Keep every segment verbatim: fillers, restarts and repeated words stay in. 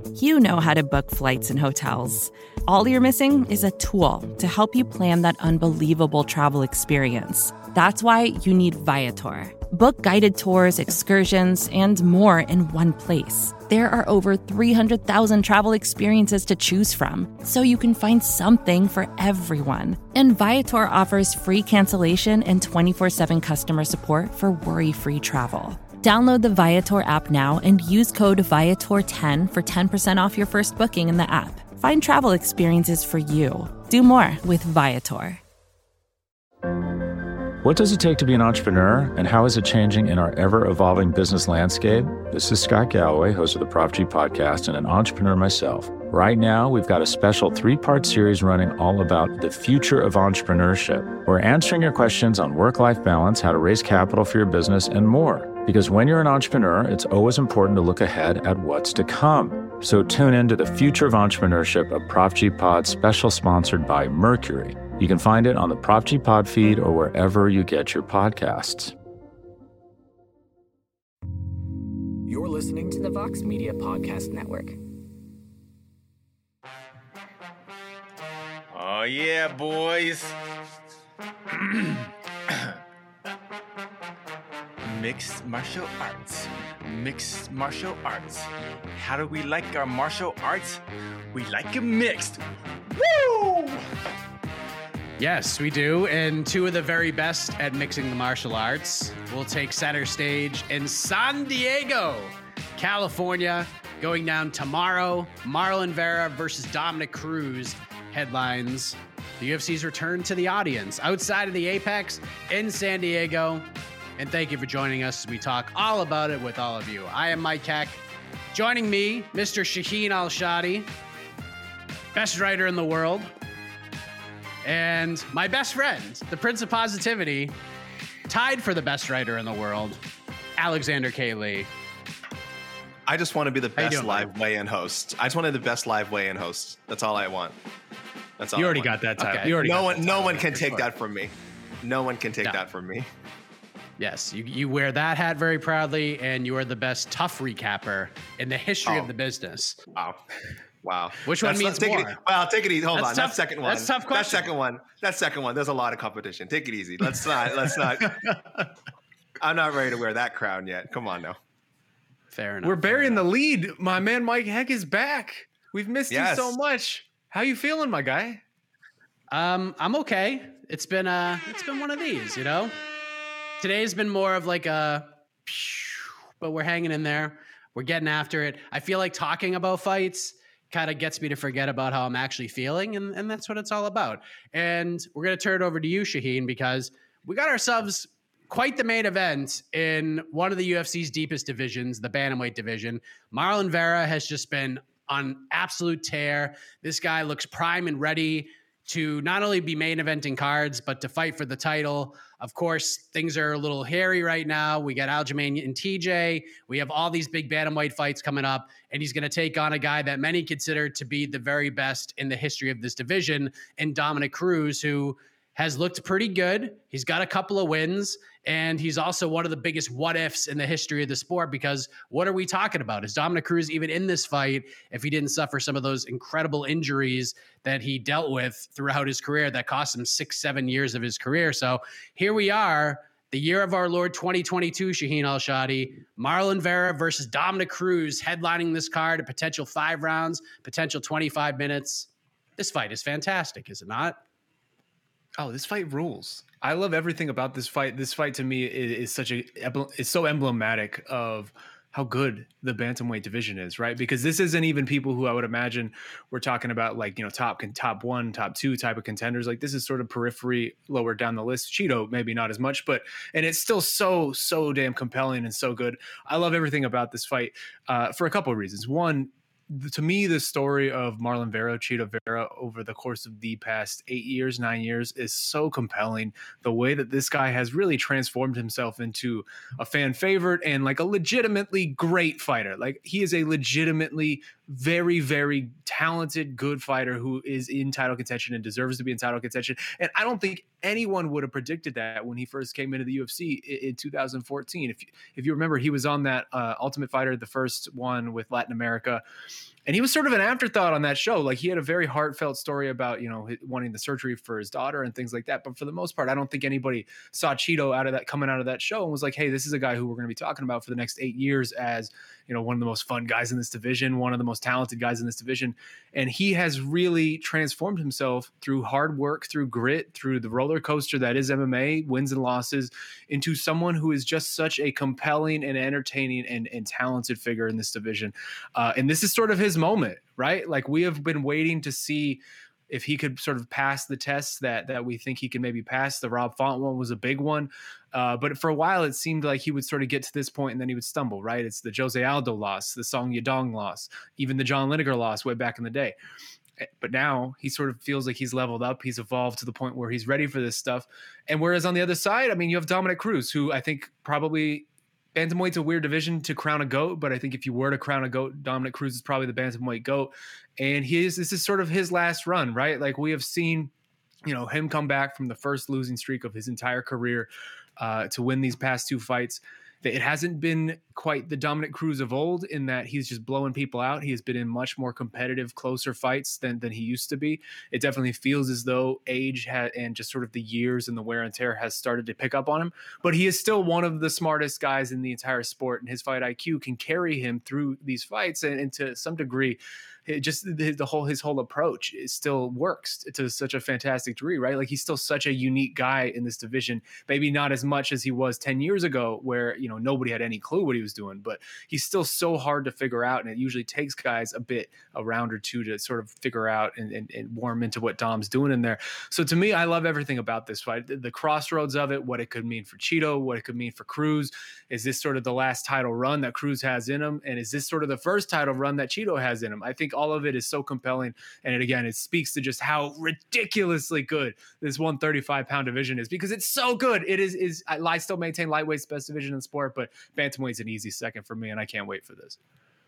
You know how to book flights and hotels. All you're missing is a tool to help you plan that unbelievable travel experience. That's why you need Viator. Book guided tours, excursions, and more in one place. There are over three hundred thousand travel experiences to choose from, so you can find something for everyone. And Viator offers free cancellation and twenty-four seven customer support for worry-free travel. Download the Viator app now and use code Viator ten for ten percent off your first booking in the app. Find travel experiences for you. Do more with Viator. What does it take to be an entrepreneur, and how is it changing in our ever-evolving business landscape? This is Scott Galloway, host of the Prop G Podcast and an entrepreneur myself. Right now, we've got a special three-part series running all about the future of entrepreneurship. We're answering your questions on work-life balance, how to raise capital for your business, and more. Because when you're an entrepreneur, it's always important to look ahead at what's to come. So tune in to the Future of Entrepreneurship, a Prop G Pod special sponsored by Mercury. You can find it on the Prop G Pod feed or wherever you get your podcasts. You're listening to the Vox Media Podcast Network. Oh, yeah, boys. Mixed martial arts. Mixed martial arts. How do we like our martial arts? We like them mixed. Woo! Yes, we do. And two of the very best at mixing the martial arts will take center stage in San Diego, California, going down tomorrow. Marlon Vera versus Dominick Cruz headlines the U F C's return to the audience outside of the Apex in San Diego. And thank you for joining us as we talk all about it with all of you. I am Mike Heck. Joining me, Mister Shaheen Al-Shadi, best writer in the world. And my best friend, the Prince of Positivity, tied for the best writer in the world, Alexander K. Lee. I just want to be the How you best doing, live Mike? weigh-in host. I just want to be the best live weigh-in host. That's all I want. That's all You I already want. got that title. Okay. You already No got one, that no title, one can for take sure. that from me. No one can take No. that from me. Yes, you, you wear that hat very proudly, and you are the best tough recapper in the history Oh. of the business. Wow. Wow. Which one That's- means take more? It, well, take it easy. Hold That's on. tough- That second one. that's a tough That question. second one. That second one. There's a lot of competition. Take it easy. Let's not. Let's not. I'm not ready to wear that crown yet. Come on now. Fair enough. We're fair burying the enough. lead. My man Mike Heck is back. We've missed Yes. you so much. How you feeling, my guy? Um, I'm okay. It's been uh, it's been one of these, you know. Today's been more of like a, but we're hanging in there. We're getting after it. I feel like talking about fights kind of gets me to forget about how I'm actually feeling, and, and that's what it's all about. And we're going to turn it over to you, Shaheen, because we got ourselves quite the main event in one of the U F C's deepest divisions, the bantamweight division. Marlon Vera has just been on absolute tear. This guy looks prime and ready to not only be main eventing cards, but to fight for the title. Of course, things are a little hairy right now. We got Aljamain and T J. We have all these big bantamweight fights coming up, and he's going to take on a guy that many consider to be the very best in the history of this division, in Dominick Cruz, who has looked pretty good. He's got a couple of wins, and he's also one of the biggest what-ifs in the history of the sport, because what are we talking about? Is Dominick Cruz even in this fight if he didn't suffer some of those incredible injuries that he dealt with throughout his career that cost him six, seven years of his career? So here we are, the year of our Lord twenty twenty-two, Shaheen Al-Shadi, Marlon Vera versus Dominick Cruz headlining this card, a potential five rounds, potential twenty-five minutes. This fight is fantastic, is it not? Oh, this fight rules. I love everything about this fight. This fight to me is, is such a it's so emblematic of how good the bantamweight division is, right? Because this isn't even people who I would imagine we're talking about, like, you know, top top one, top two type of contenders. Like, this is sort of periphery, lower down the list. Cheeto, maybe not as much, but and it's still so so damn compelling and so good. I love everything about this fight uh, for a couple of reasons. One, to me, the story of Marlon Vera, Cheeto Vera, over the course of the past eight years, nine years is so compelling. The way that this guy has really transformed himself into a fan favorite and like a legitimately great fighter. Like, he is a legitimately very, very talented, good fighter who is in title contention and deserves to be in title contention. And I don't think anyone would have predicted that when he first came into the U F C in, in two thousand fourteen. If you, if you remember, he was on that uh, Ultimate Fighter, the first one with Latin America. And he was sort of an afterthought on that show. Like he had a very heartfelt story about, you know, wanting the surgery for his daughter and things like that. But for the most part, I don't think anybody saw Cheeto out of that, coming out of that show and was like, hey, this is a guy who we're going to be talking about for the next eight years as, you know, one of the most fun guys in this division, one of the most talented guys in this division. And he has really transformed himself through hard work, through grit, through the roller coaster that is M M A, wins and losses, into someone who is just such a compelling and entertaining and, and talented figure in this division. Uh, and this is sort of his moment, right? Like we have been waiting to see if he could sort of pass the tests that that we think he can maybe pass. The Rob Font one was a big one. Uh, but for a while, it seemed like he would sort of get to this point and then he would stumble, right? It's the Jose Aldo loss, the Song Yadong loss, even the John Lineker loss way back in the day. But now he sort of feels like he's leveled up. He's evolved to the point where he's ready for this stuff. And whereas on the other side, I mean, you have Dominic Cruz, who I think probably bantamweight's a weird division to crown a GOAT, but I think if you were to crown a GOAT, Dominic Cruz is probably the bantamweight GOAT. And he is, this is sort of his last run, right? Like we have seen, you know, him come back from the first losing streak of his entire career uh, to win these past two fights. It hasn't been quite the Dominic Cruz of old in that he's just blowing people out. He has been in much more competitive, closer fights than, than he used to be. It definitely feels as though age ha- and just sort of the years and the wear and tear has started to pick up on him. But he is still one of the smartest guys in the entire sport, and his fight I Q can carry him through these fights. And, and to some degree, it just the, the whole his whole approach it still works to such a fantastic degree, right? Like he's still such a unique guy in this division. Maybe not as much as he was ten years ago, where you know nobody had any clue what he was doing, but he's still so hard to figure out, and it usually takes guys a bit a round or two to sort of figure out and, and, and warm into what Dom's doing in there. So to me, I love everything about this fight. The, the crossroads of it, what it could mean for Cheeto, what it could mean for Cruz. Is this sort of the last title run that Cruz has in him, and is this sort of the first title run that Cheeto has in him? I think all of it is so compelling, and it, again, it speaks to just how ridiculously good this one thirty-five pound division is, because it's so good. It is is I, I still maintain lightweight's best division in the sport, but bantamweight's an easy second for me, and I can't wait for this.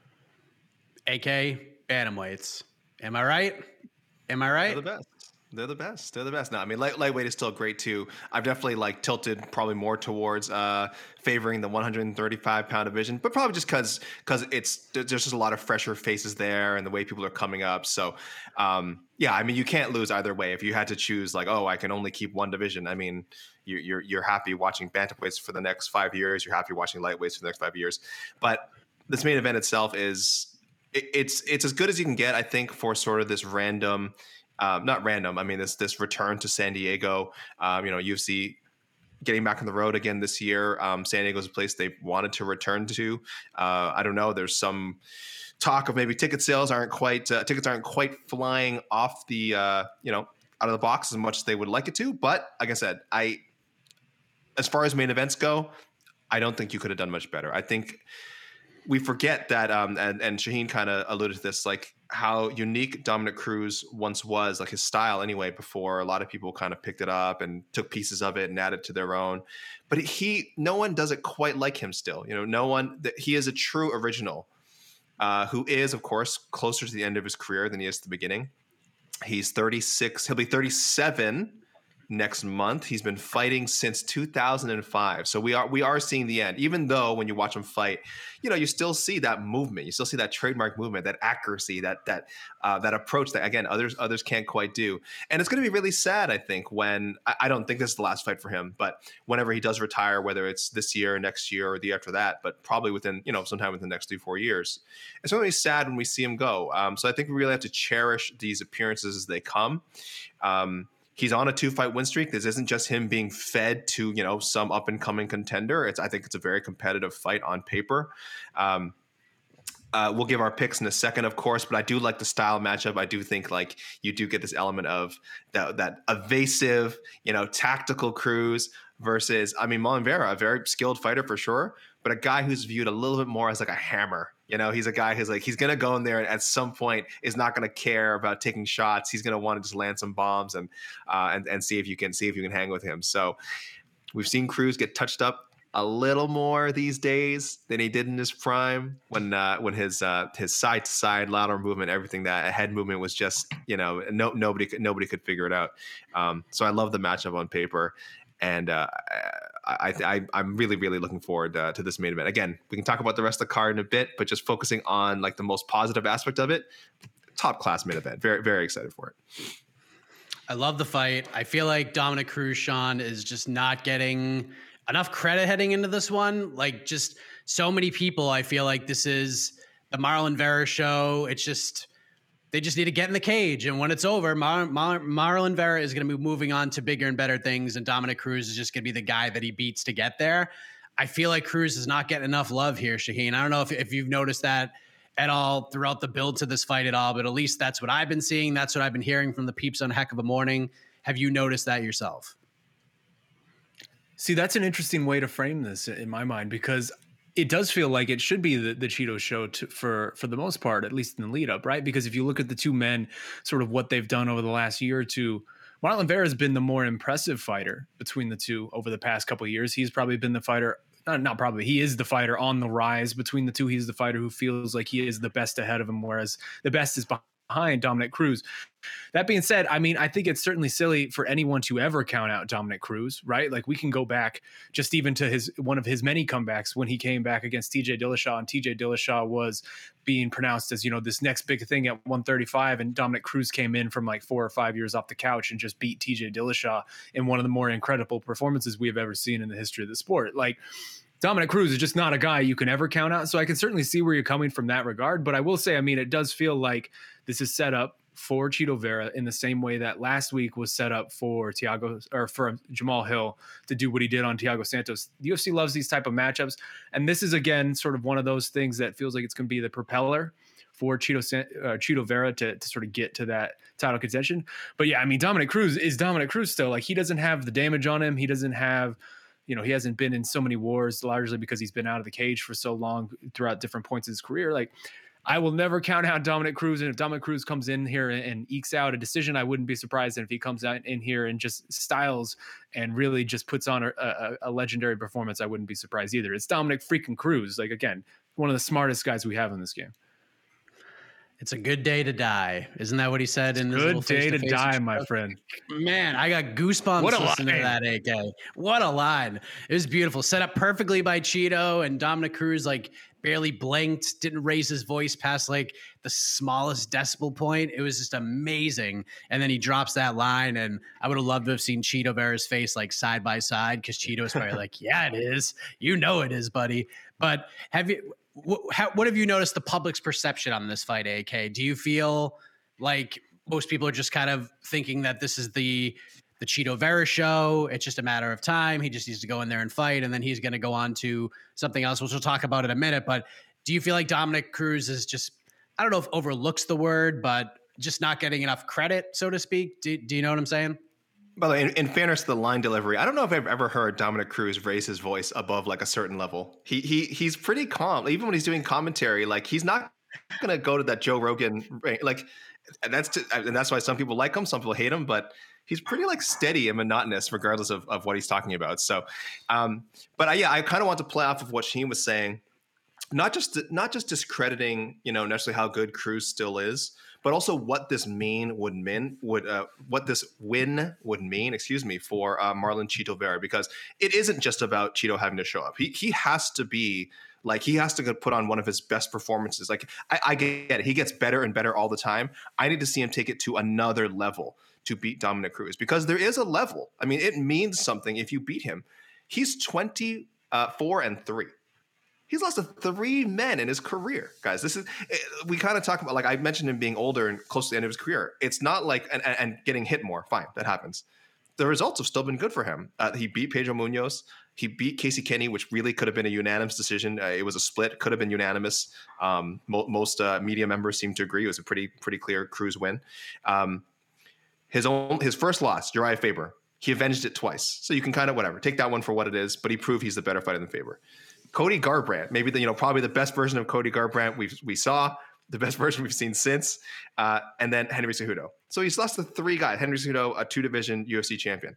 A K bantamweights. Am I right? Am I right? They're the best. They're the best. They're the best. No, I mean, light, lightweight is still great too. I've definitely like tilted probably more towards uh, favoring the one thirty-five pound division, but probably just because because it's there's just a lot of fresher faces there and the way people are coming up. So um, yeah, I mean, you can't lose either way. If you had to choose, like, oh, I can only keep one division. I mean, you, you're you're happy watching bantamweights for the next five years. You're happy watching lightweights for the next five years. But this main event itself is it, it's it's as good as you can get, I think, for sort of this random. Um, not random. I mean, this this return to San Diego. Um, you know, U F C getting back on the road again this year. Um, San Diego's a place they wanted to return to. Uh, I don't know. There's some talk of maybe ticket sales aren't quite uh, tickets aren't quite flying off the uh, you know out of the box as much as they would like it to. But like I said, I as far as main events go, I don't think you could have done much better. I think we forget that, um, and and Shaheen kind of alluded to this, like how unique Dominic Cruz once was, like his style anyway, before a lot of people kind of picked it up and took pieces of it and added to their own. But he, no one does it quite like him still. You know, no one, that he is a true original uh, who is, of course, closer to the end of his career than he is to the beginning. He's thirty-six. He'll be thirty-seven next month. He's been fighting since two thousand five. So we are we are seeing the end, even though when you watch him fight, you know, you still see that movement. You still see that trademark movement, that accuracy, that that uh, that approach that, again, others others can't quite do. And it's going to be really sad, I think, when I, I don't think this is the last fight for him, but whenever he does retire, whether it's this year, next year, or the year after that, but probably within, you know, sometime within the next three, four years, it's going to be sad when we see him go. Um, so I think we really have to cherish these appearances as they come. Um, He's on a two-fight win streak. This isn't just him being fed to, you know, some up-and-coming contender. It's I think it's a very competitive fight on paper. Um, uh, we'll give our picks in a second, of course, but I do like the style matchup. I do think like you do get this element of that, that evasive, you know, tactical Cruz versus, I mean, Marlon Vera, a very skilled fighter for sure, but a guy who's viewed a little bit more as like a hammer. You know, he's a guy who's like, he's going to go in there and at some point is not going to care about taking shots. He's going to want to just land some bombs and, uh, and, and see if you can see if you can hang with him. So we've seen Cruz get touched up a little more these days than he did in his prime when, uh, when his, uh, his side to side lateral movement, everything, that head movement was just, you know, no, nobody could, nobody could figure it out. Um, so I love the matchup on paper. And uh, I, I I'm really really looking forward uh, to this main event. Again, we can talk about the rest of the card in a bit, but just focusing on like the most positive aspect of it, top class main event. Very very excited for it. I love the fight. I feel like Dominick Cruz, Sean, is just not getting enough credit heading into this one. Like, just so many people, I feel like this is the Marlon Vera show. It's just, they just need to get in the cage. And when it's over, Mar- Mar- Marlon Vera is going to be moving on to bigger and better things. And Dominick Cruz is just going to be the guy that he beats to get there. I feel like Cruz is not getting enough love here, Shaheen. I don't know if, if you've noticed that at all throughout the build to this fight at all, but at least that's what I've been seeing. That's what I've been hearing from the peeps on Heck of a Morning. Have you noticed that yourself? See, that's an interesting way to frame this in my mind, because it does feel like it should be the, the Cheeto show to, for, for the most part, at least in the lead up, right? Because if you look at the two men, sort of what they've done over the last year or two, Marlon Vera has been the more impressive fighter between the two over the past couple of years. He's probably been the fighter Not, not probably. He is the fighter on the rise between the two. He's the fighter who feels like he is the best ahead of him, whereas the best is behind Dominick Cruz. That being said, I mean, I think it's certainly silly for anyone to ever count out Dominick Cruz, right? Like, we can go back just even to his one of his many comebacks when he came back against T J Dillashaw, and T J Dillashaw was being pronounced as, you know, this next big thing at one thirty-five, and Dominick Cruz came in from like four or five years off the couch and just beat T J Dillashaw in one of the more incredible performances we have ever seen in the history of the sport. Like, Dominick Cruz is just not a guy you can ever count out. So I can certainly see where you're coming from that regard. But I will say, I mean, it does feel like this is set up for Cheeto Vera in the same way that last week was set up for Thiago or for Jamal Hill to do what he did on Thiago Santos. The U F C loves these type of matchups. And this is, again, sort of one of those things that feels like it's going to be the propeller for Cheeto, uh, Cheeto Vera to, to sort of get to that title contention. But yeah, I mean, Dominick Cruz is Dominick Cruz still. Like, he doesn't have the damage on him. He doesn't have... You know, he hasn't been in so many wars, largely because he's been out of the cage for so long throughout different points of his career. Like, I will never count out Dominick Cruz. And if Dominick Cruz comes in here and, and ekes out a decision, I wouldn't be surprised if he comes out in here and just styles and really just puts on a, a, a legendary performance. I wouldn't be surprised either. It's Dominick freaking Cruz. Like, again, one of the smartest guys we have in this game. It's a good day to die. Isn't that what he said in this good day to die, my friend? Man, I got goosebumps what a listening line. to that, A K. What a line. It was beautiful. Set up perfectly by Cheeto, and Dominick Cruz, like, barely blinked, didn't raise his voice past, like, the smallest decibel point. It was just amazing. And then he drops that line, and I would have loved to have seen Cheeto Vera's face, like, side by side, because Cheeto's probably like, yeah, it is. You know it is, buddy. But have you... What, how, what have you noticed the public's perception on this fight, A K? Do you feel like most people are just kind of thinking that this is the the Cheeto Vera show? It's just a matter of time. He just needs to go in there and fight, and then he's going to go on to something else, which we'll talk about in a minute. But do you feel like Dominick Cruz is just, I don't know if overlooks the word, but just not getting enough credit, so to speak? Do, do you know what I'm saying? By the way, in, in fairness to the line delivery, I don't know if I've ever heard Dominick Cruz raise his voice above like a certain level. He he he's pretty calm, even when he's doing commentary. Like, he's not gonna go to that Joe Rogan like. And that's to, and that's why some people like him, some people hate him, but he's pretty like steady and monotonous regardless of, of what he's talking about. So, um, but I, yeah, I kind of want to play off of what Shaheen was saying, not just not just discrediting, you know, necessarily how good Cruz still is, but also what this mean would mean would uh, what this win would mean, excuse me, for uh, Marlon Cheeto Vera, because it isn't just about Cheeto having to show up. He he has to be like he has to put on one of his best performances. Like I, I get it, he gets better and better all the time. I need to see him take it to another level to beat Dominick Cruz, because there is a level. I mean, it means something if you beat him. He's twenty-four and three. He's lost to three men in his career, guys. This is we kind of talk about, like I mentioned him being older and close to the end of his career. It's not like and, and getting hit more. Fine, that happens. The results have still been good for him. Uh, he beat Pedro Munoz. He beat Casey Kenny, which really could have been a unanimous decision. Uh, it was a split, could have been unanimous. Um, mo- most uh, media members seem to agree it was a pretty pretty clear Cruz win. Um, his own his first loss, Uriah Faber. He avenged it twice, so you can kind of whatever take that one for what it is. But he proved he's the better fighter than Faber. Cody Garbrandt, maybe the, you know, probably the best version of Cody Garbrandt we we saw, the best version we've seen since, uh, and then Henry Cejudo. So he's lost to three guys. Henry Cejudo, a two-division U F C champion.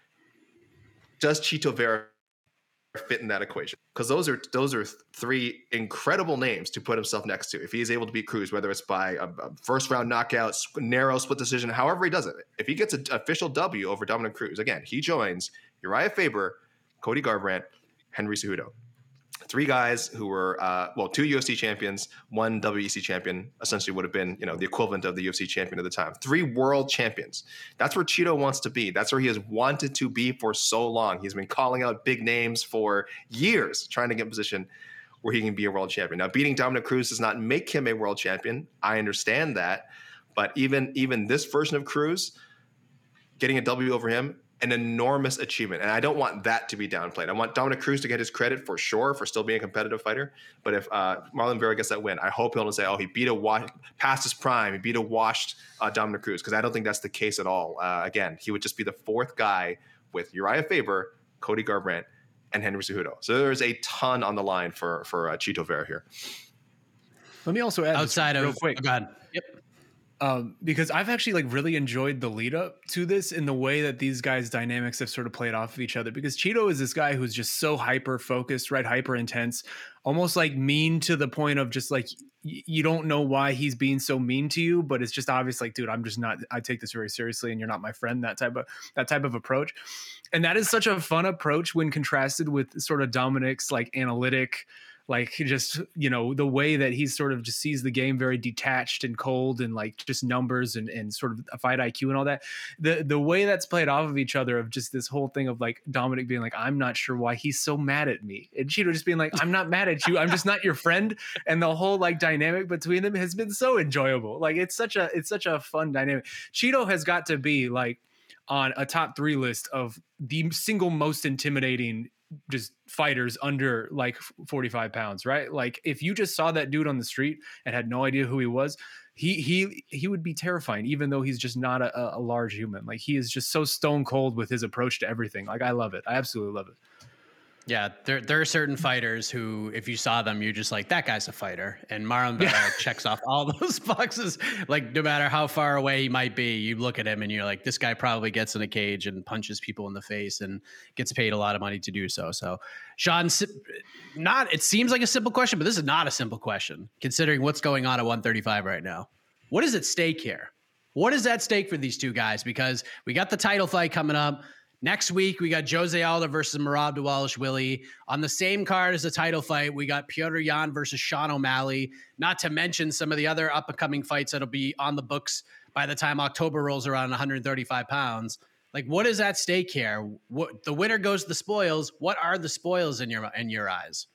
Does Cheeto Vera fit in that equation? Because those are those are three incredible names to put himself next to. If he is able to beat Cruz, whether it's by a, a first-round knockout, narrow split decision, however he does it, if he gets an official W over Dominick Cruz, again, he joins Uriah Faber, Cody Garbrandt, Henry Cejudo. Three guys who were, uh, well, two U F C champions, one W E C champion, essentially would have been, you know, the equivalent of the U F C champion at the time. Three world champions. That's where Chito wants to be. That's where he has wanted to be for so long. He's been calling out big names for years, trying to get in position where he can be a world champion. Now, beating Dominic Cruz does not make him a world champion. I understand that. But even, even this version of Cruz, getting a W over him, an enormous achievement. And I don't want that to be downplayed. I want Dominic Cruz to get his credit for sure, for still being a competitive fighter. But if uh, Marlon Vera gets that win, I hope he'll say, oh, he beat a wa- past his prime. He beat a washed uh, Dominic Cruz, because I don't think that's the case at all. Uh, again, he would just be the fourth guy with Uriah Faber, Cody Garbrandt, and Henry Cejudo. So there's a ton on the line for, for uh, Chito Vera here. Let me also add outside real of quick. Oh, go ahead. Yep. Um, because I've actually like really enjoyed the lead up to this in the way that these guys' dynamics have sort of played off of each other. Because Chito is this guy who's just so hyper focused, right? Hyper intense, almost like mean to the point of just like, y- you don't know why he's being so mean to you, but it's just obvious like, dude, I'm just not, I take this very seriously and you're not my friend, that type of, that type of approach. And that is such a fun approach when contrasted with sort of Dominic's like analytic, like just, you know, the way that he sort of just sees the game very detached and cold and like just numbers and, and sort of a fight I Q and all that. The the way that's played off of each other of just this whole thing of like Dominic being like, I'm not sure why he's so mad at me. And Chito just being like, I'm not mad at you. I'm just not your friend. And the whole like dynamic between them has been so enjoyable. Like it's such a, it's such a fun dynamic. Chito has got to be like on a top three list of the single most intimidating just fighters under like forty-five pounds, right? Like if you just saw that dude on the street and had no idea who he was, he he he would be terrifying, even though he's just not a, a large human. Like he is just so stone cold with his approach to everything. Like I love it. I absolutely love it. Yeah, there there are certain fighters who, if you saw them, you're just like, that guy's a fighter. And Marlon Vera yeah. checks off all those boxes. Like, no matter how far away he might be, you look at him and you're like, this guy probably gets in a cage and punches people in the face and gets paid a lot of money to do so. So, Sean, not it seems like a simple question, but this is not a simple question, considering what's going on at one thirty-five right now. What is at stake here? What is at stake for these two guys? Because we got the title fight coming up. Next week, we got Jose Aldo versus Merab Dvalishvili. On the same card as the title fight, we got Petr Yan versus Sean O'Malley, not to mention some of the other up-and-coming fights that'll be on the books by the time October rolls around, one hundred thirty-five pounds. Like, what is at stake here? What, the winner goes to the spoils. What are the spoils in your in your eyes?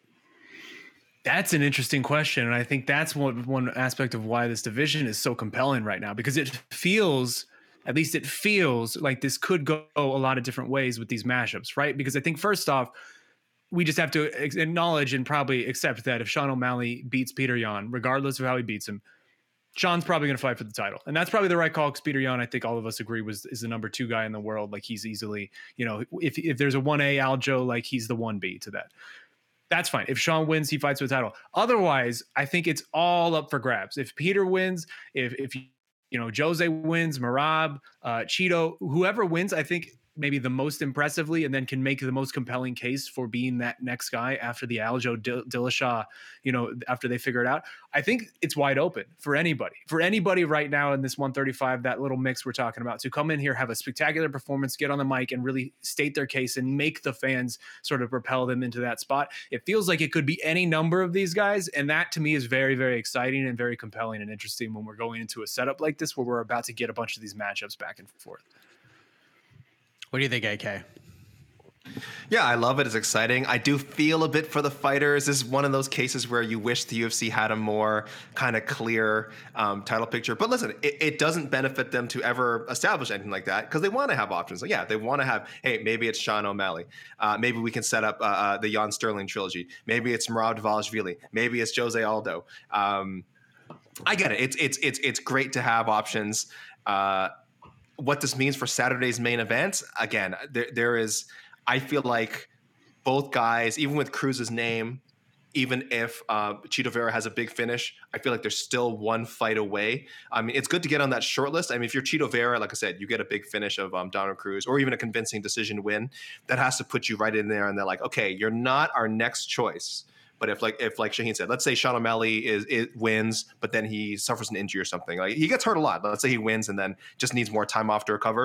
That's an interesting question. And I think that's one, one aspect of why this division is so compelling right now, because it feels... At least it feels like this could go a lot of different ways with these mashups, right? Because I think first off, we just have to acknowledge and probably accept that if Sean O'Malley beats Petr Yan, regardless of how he beats him, Sean's probably going to fight for the title. And that's probably the right call, because Petr Yan, I think all of us agree, was is the number two guy in the world. Like he's easily, you know, if, if there's a one A Aljo, like he's the one B to that. That's fine. If Sean wins, he fights for the title. Otherwise, I think it's all up for grabs. If Peter wins, if if you know, Jose wins, Merab, uh, Chito, whoever wins, I think maybe the most impressively, and then can make the most compelling case for being that next guy after the Aljo Dil- Dillashaw, you know, after they figure it out. I think it's wide open for anybody, for anybody right now in this one thirty-five, that little mix we're talking about, to come in here, have a spectacular performance, get on the mic and really state their case and make the fans sort of propel them into that spot. It feels like it could be any number of these guys. And that to me is very, very exciting and very compelling and interesting when we're going into a setup like this, where we're about to get a bunch of these matchups back and forth. What do you think, A K? Yeah, I love it. It's exciting. I do feel a bit for the fighters. This is one of those cases where you wish the U F C had a more kind of clear um, title picture. But listen, it, it doesn't benefit them to ever establish anything like that, because they want to have options. Like, yeah, they want to have, hey, maybe it's Sean O'Malley. Uh, maybe we can set up uh, uh, the Jan Sterling trilogy. Maybe it's Merab Dvalishvili. Maybe it's Jose Aldo. Um, I get it. It's it's it's it's great to have options. Uh, what this means for Saturday's main event, again, there there is. I feel like both guys, even with Cruz's name, even if uh, Chito Vera has a big finish, I feel like there's still one fight away. I mean, it's good to get on that short list. I mean, if you're Chito Vera, like I said, you get a big finish of um, Dominic Cruz, or even a convincing decision win, that has to put you right in there. And they're like, okay, you're not our next choice. But if like if like Shaheen said, let's say Sean O'Malley is it wins, but then he suffers an injury or something, like he gets hurt a lot. Let's say he wins and then just needs more time off to recover.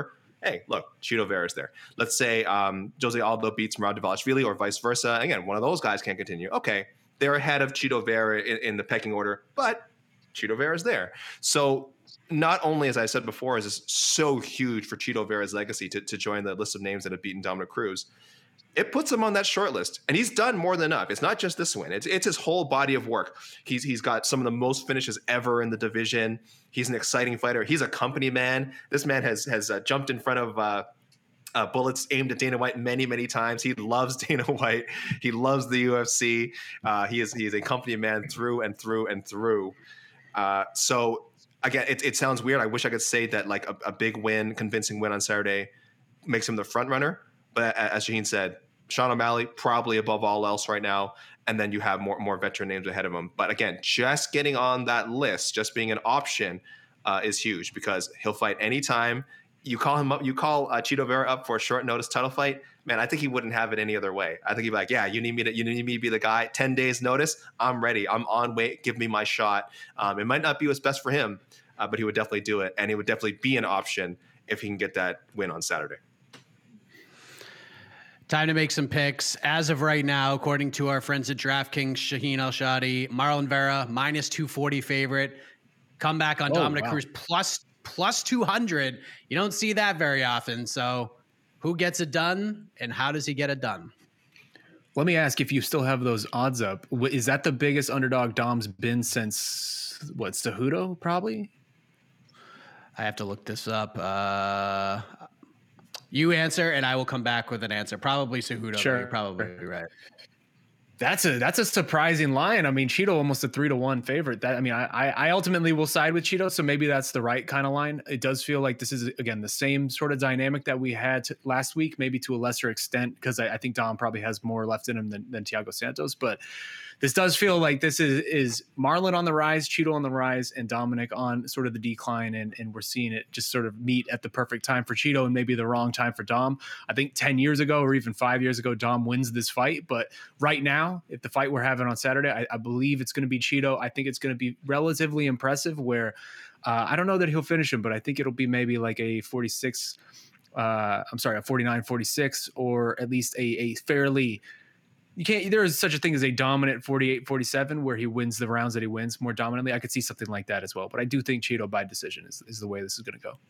hey, look, Chito Vera's there. Let's say um, Jose Aldo beats Murad Dvalishvili or vice versa. Again, one of those guys can't continue. Okay, they're ahead of Chito Vera in, in the pecking order, but Chito Vera's there. So not only, as I said before, is this so huge for Chito Vera's legacy to, to join the list of names that have beaten Dominic Cruz, it puts him on that short list. And he's done more than enough. It's not just this win. It's, it's his whole body of work. He's He's got some of the most finishes ever in the division. He's an exciting fighter. He's a company man. This man has, has uh, jumped in front of uh, uh, bullets aimed at Dana White many, many times. He loves Dana White. He loves the U F C. Uh, he is he is a company man through and through and through. Uh, so again, it, it sounds weird. I wish I could say that like a, a big win, convincing win on Saturday makes him the front runner. But as Shaheen said, Sean O'Malley probably above all else right now. And then you have more, more veteran names ahead of him. But again, just getting on that list, just being an option uh, is huge because he'll fight anytime. You call him up, you call uh, Chito Vera up for a short notice title fight. Man, I think he wouldn't have it any other way. I think he'd be like, yeah, you need me to, you need me to be the guy. ten days notice. I'm ready. I'm on weight. Give me my shot. Um, it might not be what's best for him, uh, but he would definitely do it. And he would definitely be an option if he can get that win on Saturday. Time to make some picks. As of right now, according to our friends at DraftKings, Shaheen Al-Shadi, Marlon Vera, minus two forty favorite. Comeback on oh, Dominic wow. Cruz, plus, plus two hundred. You don't see that very often. So who gets it done and how does he get it done? Let me ask if you still have those odds up. Is that the biggest underdog Dom's been since, what, Cejudo probably? I have to look this up. Uh, you answer, and I will come back with an answer. Probably Cejudo. Sure. You're probably right. That's a that's a surprising line. I mean, Chito almost a three to one favorite. That I mean, I I ultimately will side with Chito, so maybe that's the right kind of line. It does feel like this is again the same sort of dynamic that we had to, last week, maybe to a lesser extent, because I, I think Dom probably has more left in him than, than Thiago Santos. But this does feel like this is is Marlon on the rise, Chito on the rise, and Dominic on sort of the decline, and and we're seeing it just sort of meet at the perfect time for Chito and maybe the wrong time for Dom. I think ten years ago or even five years ago, Dom wins this fight, but right now, if the fight we're having on Saturday, I, I believe it's going to be Chito. I think it's going to be relatively impressive where uh, I don't know that he'll finish him, but I think it'll be maybe like a forty-six, uh, I'm sorry, a forty-nine forty-six, or at least a, a fairly, you can't, there is such a thing as a dominant forty-eight forty-seven where he wins the rounds that he wins more dominantly. I could see something like that as well, but I do think Chito by decision is, is the way this is going to go.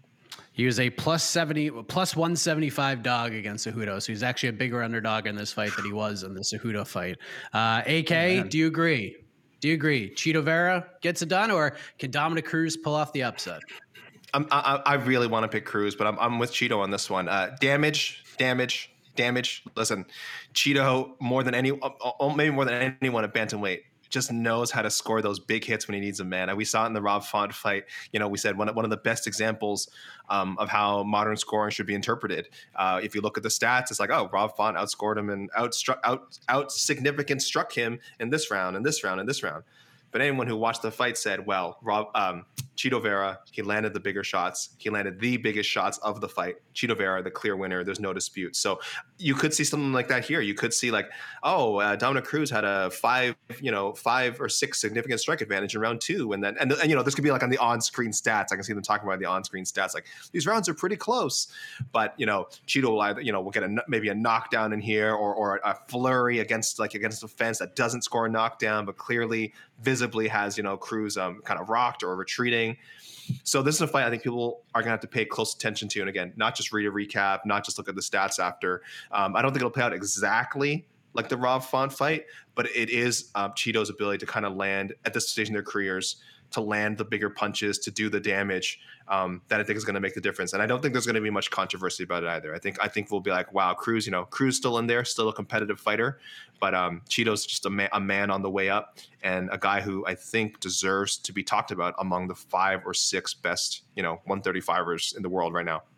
He was a plus seventy, plus one seventy-five dog against Cejudo. So he's actually a bigger underdog in this fight than he was in the Cejudo fight. Uh, A K, oh, do you agree? Do you agree? Chito Vera gets it done, or can Dominic Cruz pull off the upset? I'm, I, I really want to pick Cruz, but I'm, I'm with Chito on this one. Uh, damage, damage, damage. Listen, Chito, more than any, maybe more than anyone at bantamweight, just knows how to score those big hits when he needs them, man. And we saw it in the Rob Font fight. You know, we said one, one of the best examples um, of how modern scoring should be interpreted. Uh, if you look at the stats, it's like, oh, Rob Font outscored him and outstruck, out, out significant struck him in this round, and this round, and this round. But anyone who watched the fight said, well, Rob, um, Chito Vera, he landed the bigger shots. He landed the biggest shots of the fight. Chito Vera, the clear winner. There's no dispute. So you could see something like that here. You could see like, oh, uh, Dominic Cruz had a five, you know, five or six significant strike advantage in round two. And then, and, and you know, this could be like on the on-screen stats. I can see them talking about the on-screen stats. Like these rounds are pretty close, but you know, Chito will either, you know, will get a, maybe a knockdown in here or, or a flurry against like against a fence that doesn't score a knockdown, but clearly visibly has, you know, Cruz um, kind of rocked or retreating. So this is a fight I think people are going to have to pay close attention to. And again, not just read a recap, not just look at the stats after. Um, I don't think it'll play out exactly like the Rob Font fight, but it is um, Chito's ability to kind of land at this stage in their careers, to land the bigger punches, to do the damage um, that I think is going to make the difference. And I don't think there's going to be much controversy about it either. I think I think we'll be like, wow, Cruz, you know, Cruz still in there, still a competitive fighter, but um, Chito's just a, ma- a man on the way up and a guy who I think deserves to be talked about among the five or six best, you know, one thirty-fivers in the world right now.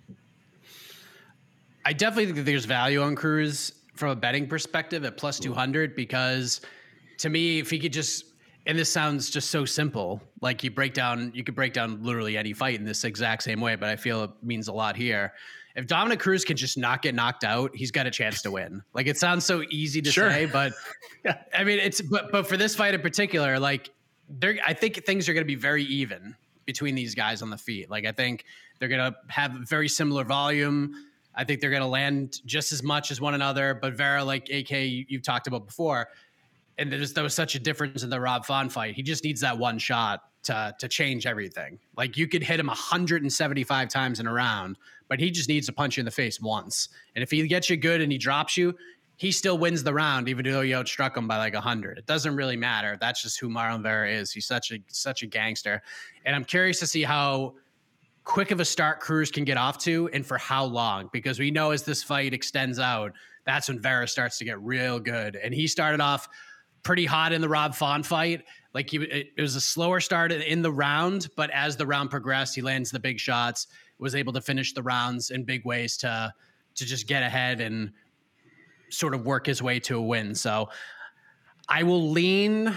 I definitely think that there's value on Cruz from a betting perspective at plus two hundred, because to me, if he could just, and this sounds just so simple, like you break down, you could break down literally any fight in this exact same way, but I feel it means a lot here. If Dominic Cruz can just not get knocked out, he's got a chance to win. Like it sounds so easy to sure. say, but yeah. I mean, it's, but, but for this fight in particular, like there, I think things are going to be very even between these guys on the feet. Like, I think they're going to have very similar volume. I think they're going to land just as much as one another. But Vera, like A K, you, you've talked about before, and there's, there was such a difference in the Rob Font fight. He just needs that one shot to to change everything. Like, you could hit him one hundred seventy-five times in a round, but he just needs to punch you in the face once. And if he gets you good and he drops you, he still wins the round, even though you outstruck him by like one hundred. It doesn't really matter. That's just who Marlon Vera is. He's such a such a gangster. And I'm curious to see how quick of a start Cruz can get off to and for how long, because we know as this fight extends out, that's when Vera starts to get real good. And he started off pretty hot in the Rob Font fight. Like, he, it, it was a slower start in the round, but as the round progressed, he lands the big shots, was able to finish the rounds in big ways to, to just get ahead and sort of work his way to a win. So I will lean,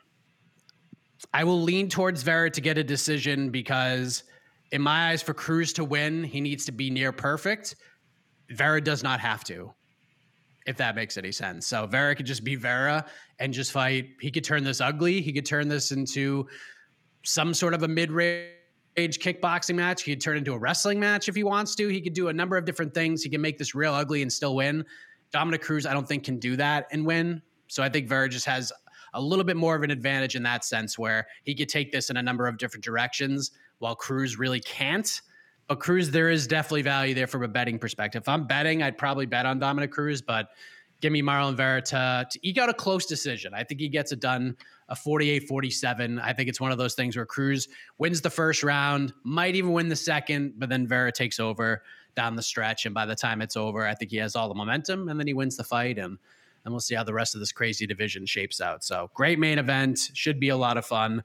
I will lean towards Vera to get a decision, because in my eyes, for Cruz to win, he needs to be near perfect. Vera does not have to, if that makes any sense. So Vera could just be Vera and just fight. He could turn this ugly. He could turn this into some sort of a mid-range kickboxing match. He could turn it into a wrestling match if he wants to. He could do a number of different things. He can make this real ugly and still win. Dominick Cruz, I don't think, can do that and win. So I think Vera just has a little bit more of an advantage in that sense, where he could take this in a number of different directions while Cruz really can't. But Cruz, there is definitely value there from a betting perspective. If I'm betting, I'd probably bet on Dominick Cruz, but give me Marlon Vera to, to eke out a close decision. I think he gets it done, a forty-eight forty-seven. I think it's one of those things where Cruz wins the first round, might even win the second, but then Vera takes over down the stretch. And by the time it's over, I think he has all the momentum, and then he wins the fight, and and we'll see how the rest of this crazy division shapes out. So great main event. Should be a lot of fun.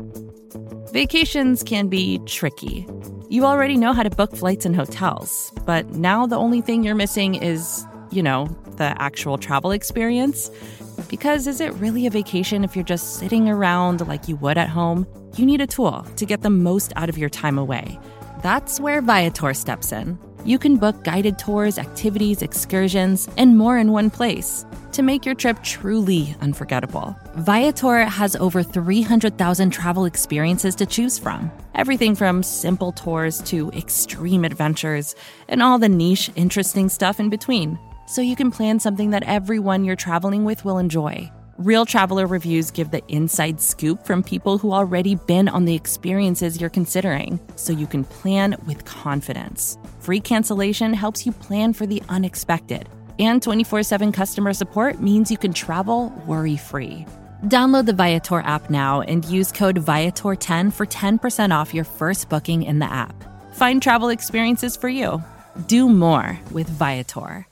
Vacations can be tricky. You already know how to book flights and hotels, but now the only thing you're missing is, you know, the actual travel experience. Because is it really a vacation if you're just sitting around like you would at home? You need a tool to get the most out of your time away. That's where Viator steps in. You can book guided tours, activities, excursions, and more in one place to make your trip truly unforgettable. Viator has over three hundred thousand travel experiences to choose from. Everything from simple tours to extreme adventures and all the niche, interesting stuff in between. So you can plan something that everyone you're traveling with will enjoy. Real traveler reviews give the inside scoop from people who already been on the experiences you're considering, so you can plan with confidence. Free cancellation helps you plan for the unexpected. And twenty-four seven customer support means you can travel worry-free. Download the Viator app now and use code Viator ten for ten percent off your first booking in the app. Find travel experiences for you. Do more with Viator.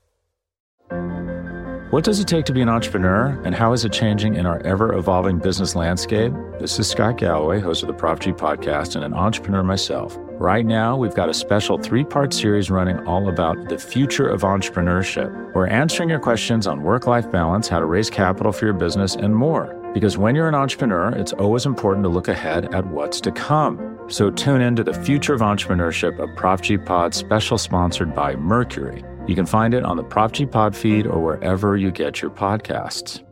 What does it take to be an entrepreneur, and how is it changing in our ever-evolving business landscape? This is Scott Galloway, host of the Prop G podcast and an entrepreneur myself. Right now, we've got a special three-part series running all about the future of entrepreneurship. We're answering your questions on work-life balance, how to raise capital for your business, and more. Because when you're an entrepreneur, it's always important to look ahead at what's to come. So tune in to the Future of Entrepreneurship, a Prop G Pod special sponsored by Mercury. You can find it on the Prop G Pod feed or wherever you get your podcasts.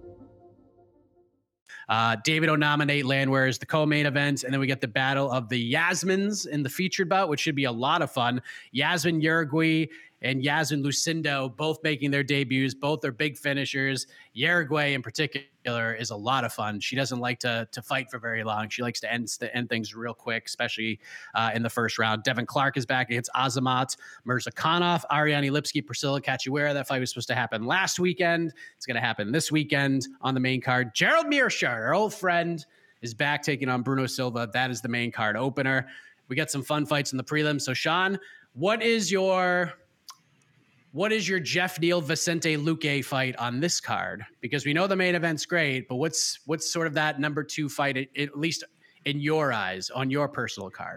Uh, David O'Nominate Landwehr is the co-main event, and then we get the battle of the Yasmins in the featured bout, which should be a lot of fun. Yasmin Uruguay and Yasmin Lucindo both making their debuts. Both are big finishers. Uruguay in particular is a lot of fun. She doesn't like to to fight for very long. She likes to end, to end things real quick, especially uh, in the first round. Devin Clark is back against Azamat Mirzakhanov, Ariane Lipsky, Priscilla Cachoeira. That fight was supposed to happen last weekend. It's going to happen this weekend on the main card. Gerald Meerschaert, our old friend, is back taking on Bruno Silva. That is the main card opener. We got some fun fights in the prelims. So, Sean, what is your... What is your Jeff Neal Vicente Luque fight on this card? Because we know the main event's great, but what's what's sort of that number two fight, at, at least in your eyes, on your personal card?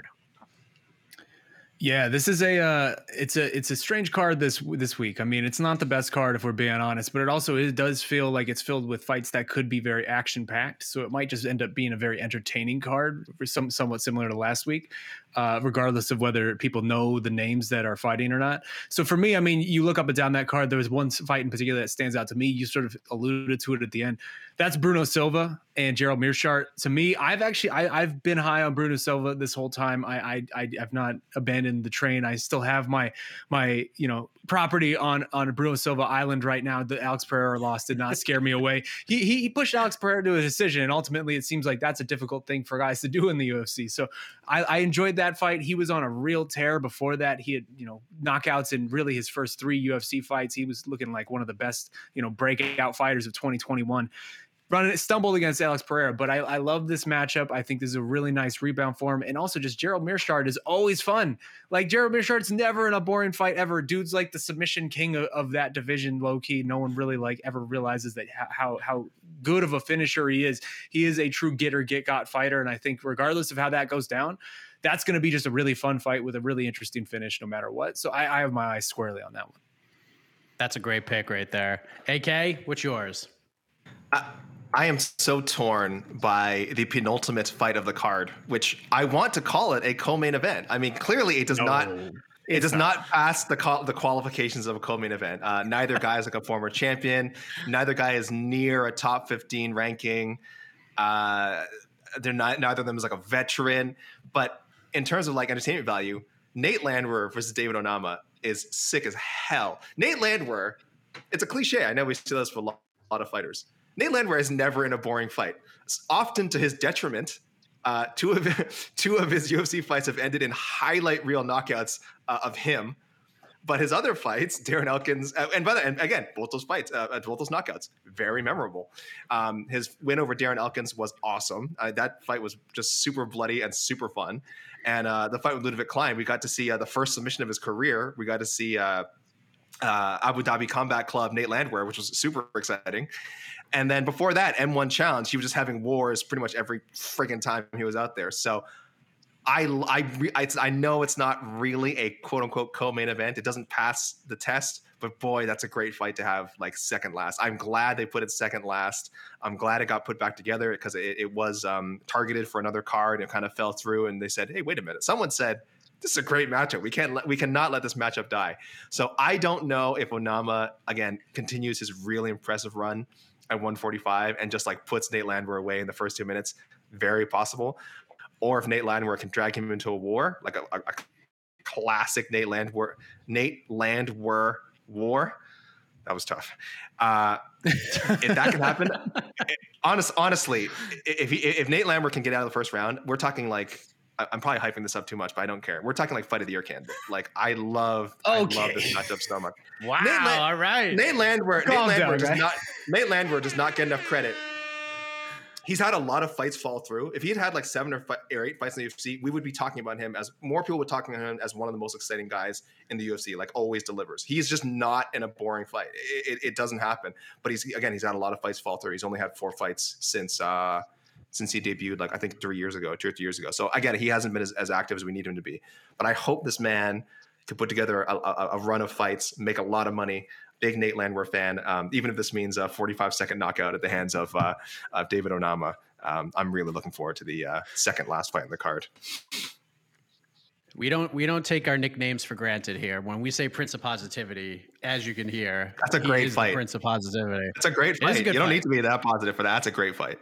Yeah, this is a uh, it's a it's a strange card this this week. I mean, it's not the best card if we're being honest, but it also it does feel like it's filled with fights that could be very action packed. So it might just end up being a very entertaining card, for some somewhat similar to last week, uh, regardless of whether people know the names that are fighting or not. So for me, I mean, you look up and down that card. There was one fight in particular that stands out to me. You sort of alluded to it at the end. That's Bruno Silva. and Gerald Meerschaert. To me, I've actually I, I've been high on Bruno Silva this whole time. I, I I have not abandoned the train. I still have my my you know property on on Bruno Silva Island right now. The Alex Pereira loss did not scare me away. He he pushed Alex Pereira to a decision, and ultimately it seems like that's a difficult thing for guys to do in the U F C. So I, I enjoyed that fight. He was on a real tear before that. He had you know knockouts in really his first three U F C fights. He was looking like one of the best you know breakout fighters of twenty twenty-one. Running stumbled against Alex Pereira, but I, I love this matchup. I think this is a really nice rebound for him, and also just Gerald Meerschaert is always fun. Like Gerald Meerschaert's never in a boring fight ever. Dude's like the submission king of, of that division, low key. No one really like ever realizes that how how good of a finisher he is. He is a true get or get got fighter, and I think regardless of how that goes down, that's going to be just a really fun fight with a really interesting finish, no matter what. So I, I have my eyes squarely on that one. That's a great pick right there. A K, what's yours? Uh- I am so torn by the penultimate fight of the card, which I want to call it a co-main event. I mean, clearly it does no, not. It does not. not pass the the qualifications of a co-main event. Uh, neither guy is like a former champion. Neither guy is near a top fifteen ranking. Uh, they're not. Neither of them is like a veteran. But in terms of like entertainment value, Nate Landwehr versus David Onama is sick as hell. Nate Landwehr, it's a cliche. I know we see this for a lot, a lot of fighters. Nate Landwehr is never in a boring fight. Often to his detriment, uh, two of two of his U F C fights have ended in highlight reel knockouts uh, of him. But his other fights, Darren Elkins, uh, and by the and again, both those fights, uh, both those knockouts, very memorable. Um, his win over Darren Elkins was awesome. Uh, that fight was just super bloody and super fun. And uh, the fight with Ludovic Klein, we got to see uh, the first submission of his career. We got to see uh, uh, Abu Dhabi Combat Club Nate Landwehr, which was super exciting. And then before that, M one Challenge, he was just having wars pretty much every friggin' time he was out there. So I, I, I, I know it's not really a quote unquote co-main event. It doesn't pass the test, but boy, that's a great fight to have like second last. I'm glad they put it second last. I'm glad it got put back together because it, it was um, targeted for another card and it kind of fell through. And they said, hey, wait a minute. Someone said, this is a great matchup. We can't let, we cannot let this matchup die. So I don't know if Onama, again, continues his really impressive run at one forty-five and just like puts Nate Landwehr away in the first two minutes. Very possible. Or if Nate Landwehr can drag him into a war, like a, a, a classic Nate Landwehr, Nate Landwehr war. That was tough. Uh, if that can happen, honest, honestly, if he, if Nate Landwehr can get out of the first round, we're talking like, I'm probably hyping this up too much, but I don't care. We're talking like fight of the year candidate. Like I love, okay. I love this matchup so much. Wow! Nate La- all right, Nate Landwehr. Nate Landwehr down, does right? not. Nate Landwehr does not get enough credit. He's had a lot of fights fall through. If he had had like seven or, five, or eight fights in the U F C, we would be talking about him as more people would talking about him as one of the most exciting guys in the U F C. Like always delivers. He's just not in a boring fight. It, it, it doesn't happen. But he's again, he's had a lot of fights fall through. He's only had four fights since. Uh, since he debuted, like I think three years ago, two or three years ago. So again, he hasn't been as, as active as we need him to be. But I hope this man could put together a, a, a run of fights, make a lot of money. Big Nate Landwehr fan. Um, even if this means a forty-five second knockout at the hands of, uh, of David Onama, um, I'm really looking forward to the uh, second last fight in the card. We don't we don't take our nicknames for granted here. When we say Prince of Positivity, as you can hear, that's a great fight. Prince of Positivity. It's a great fight. A you don't fight. need to be that positive for that. That's a great fight.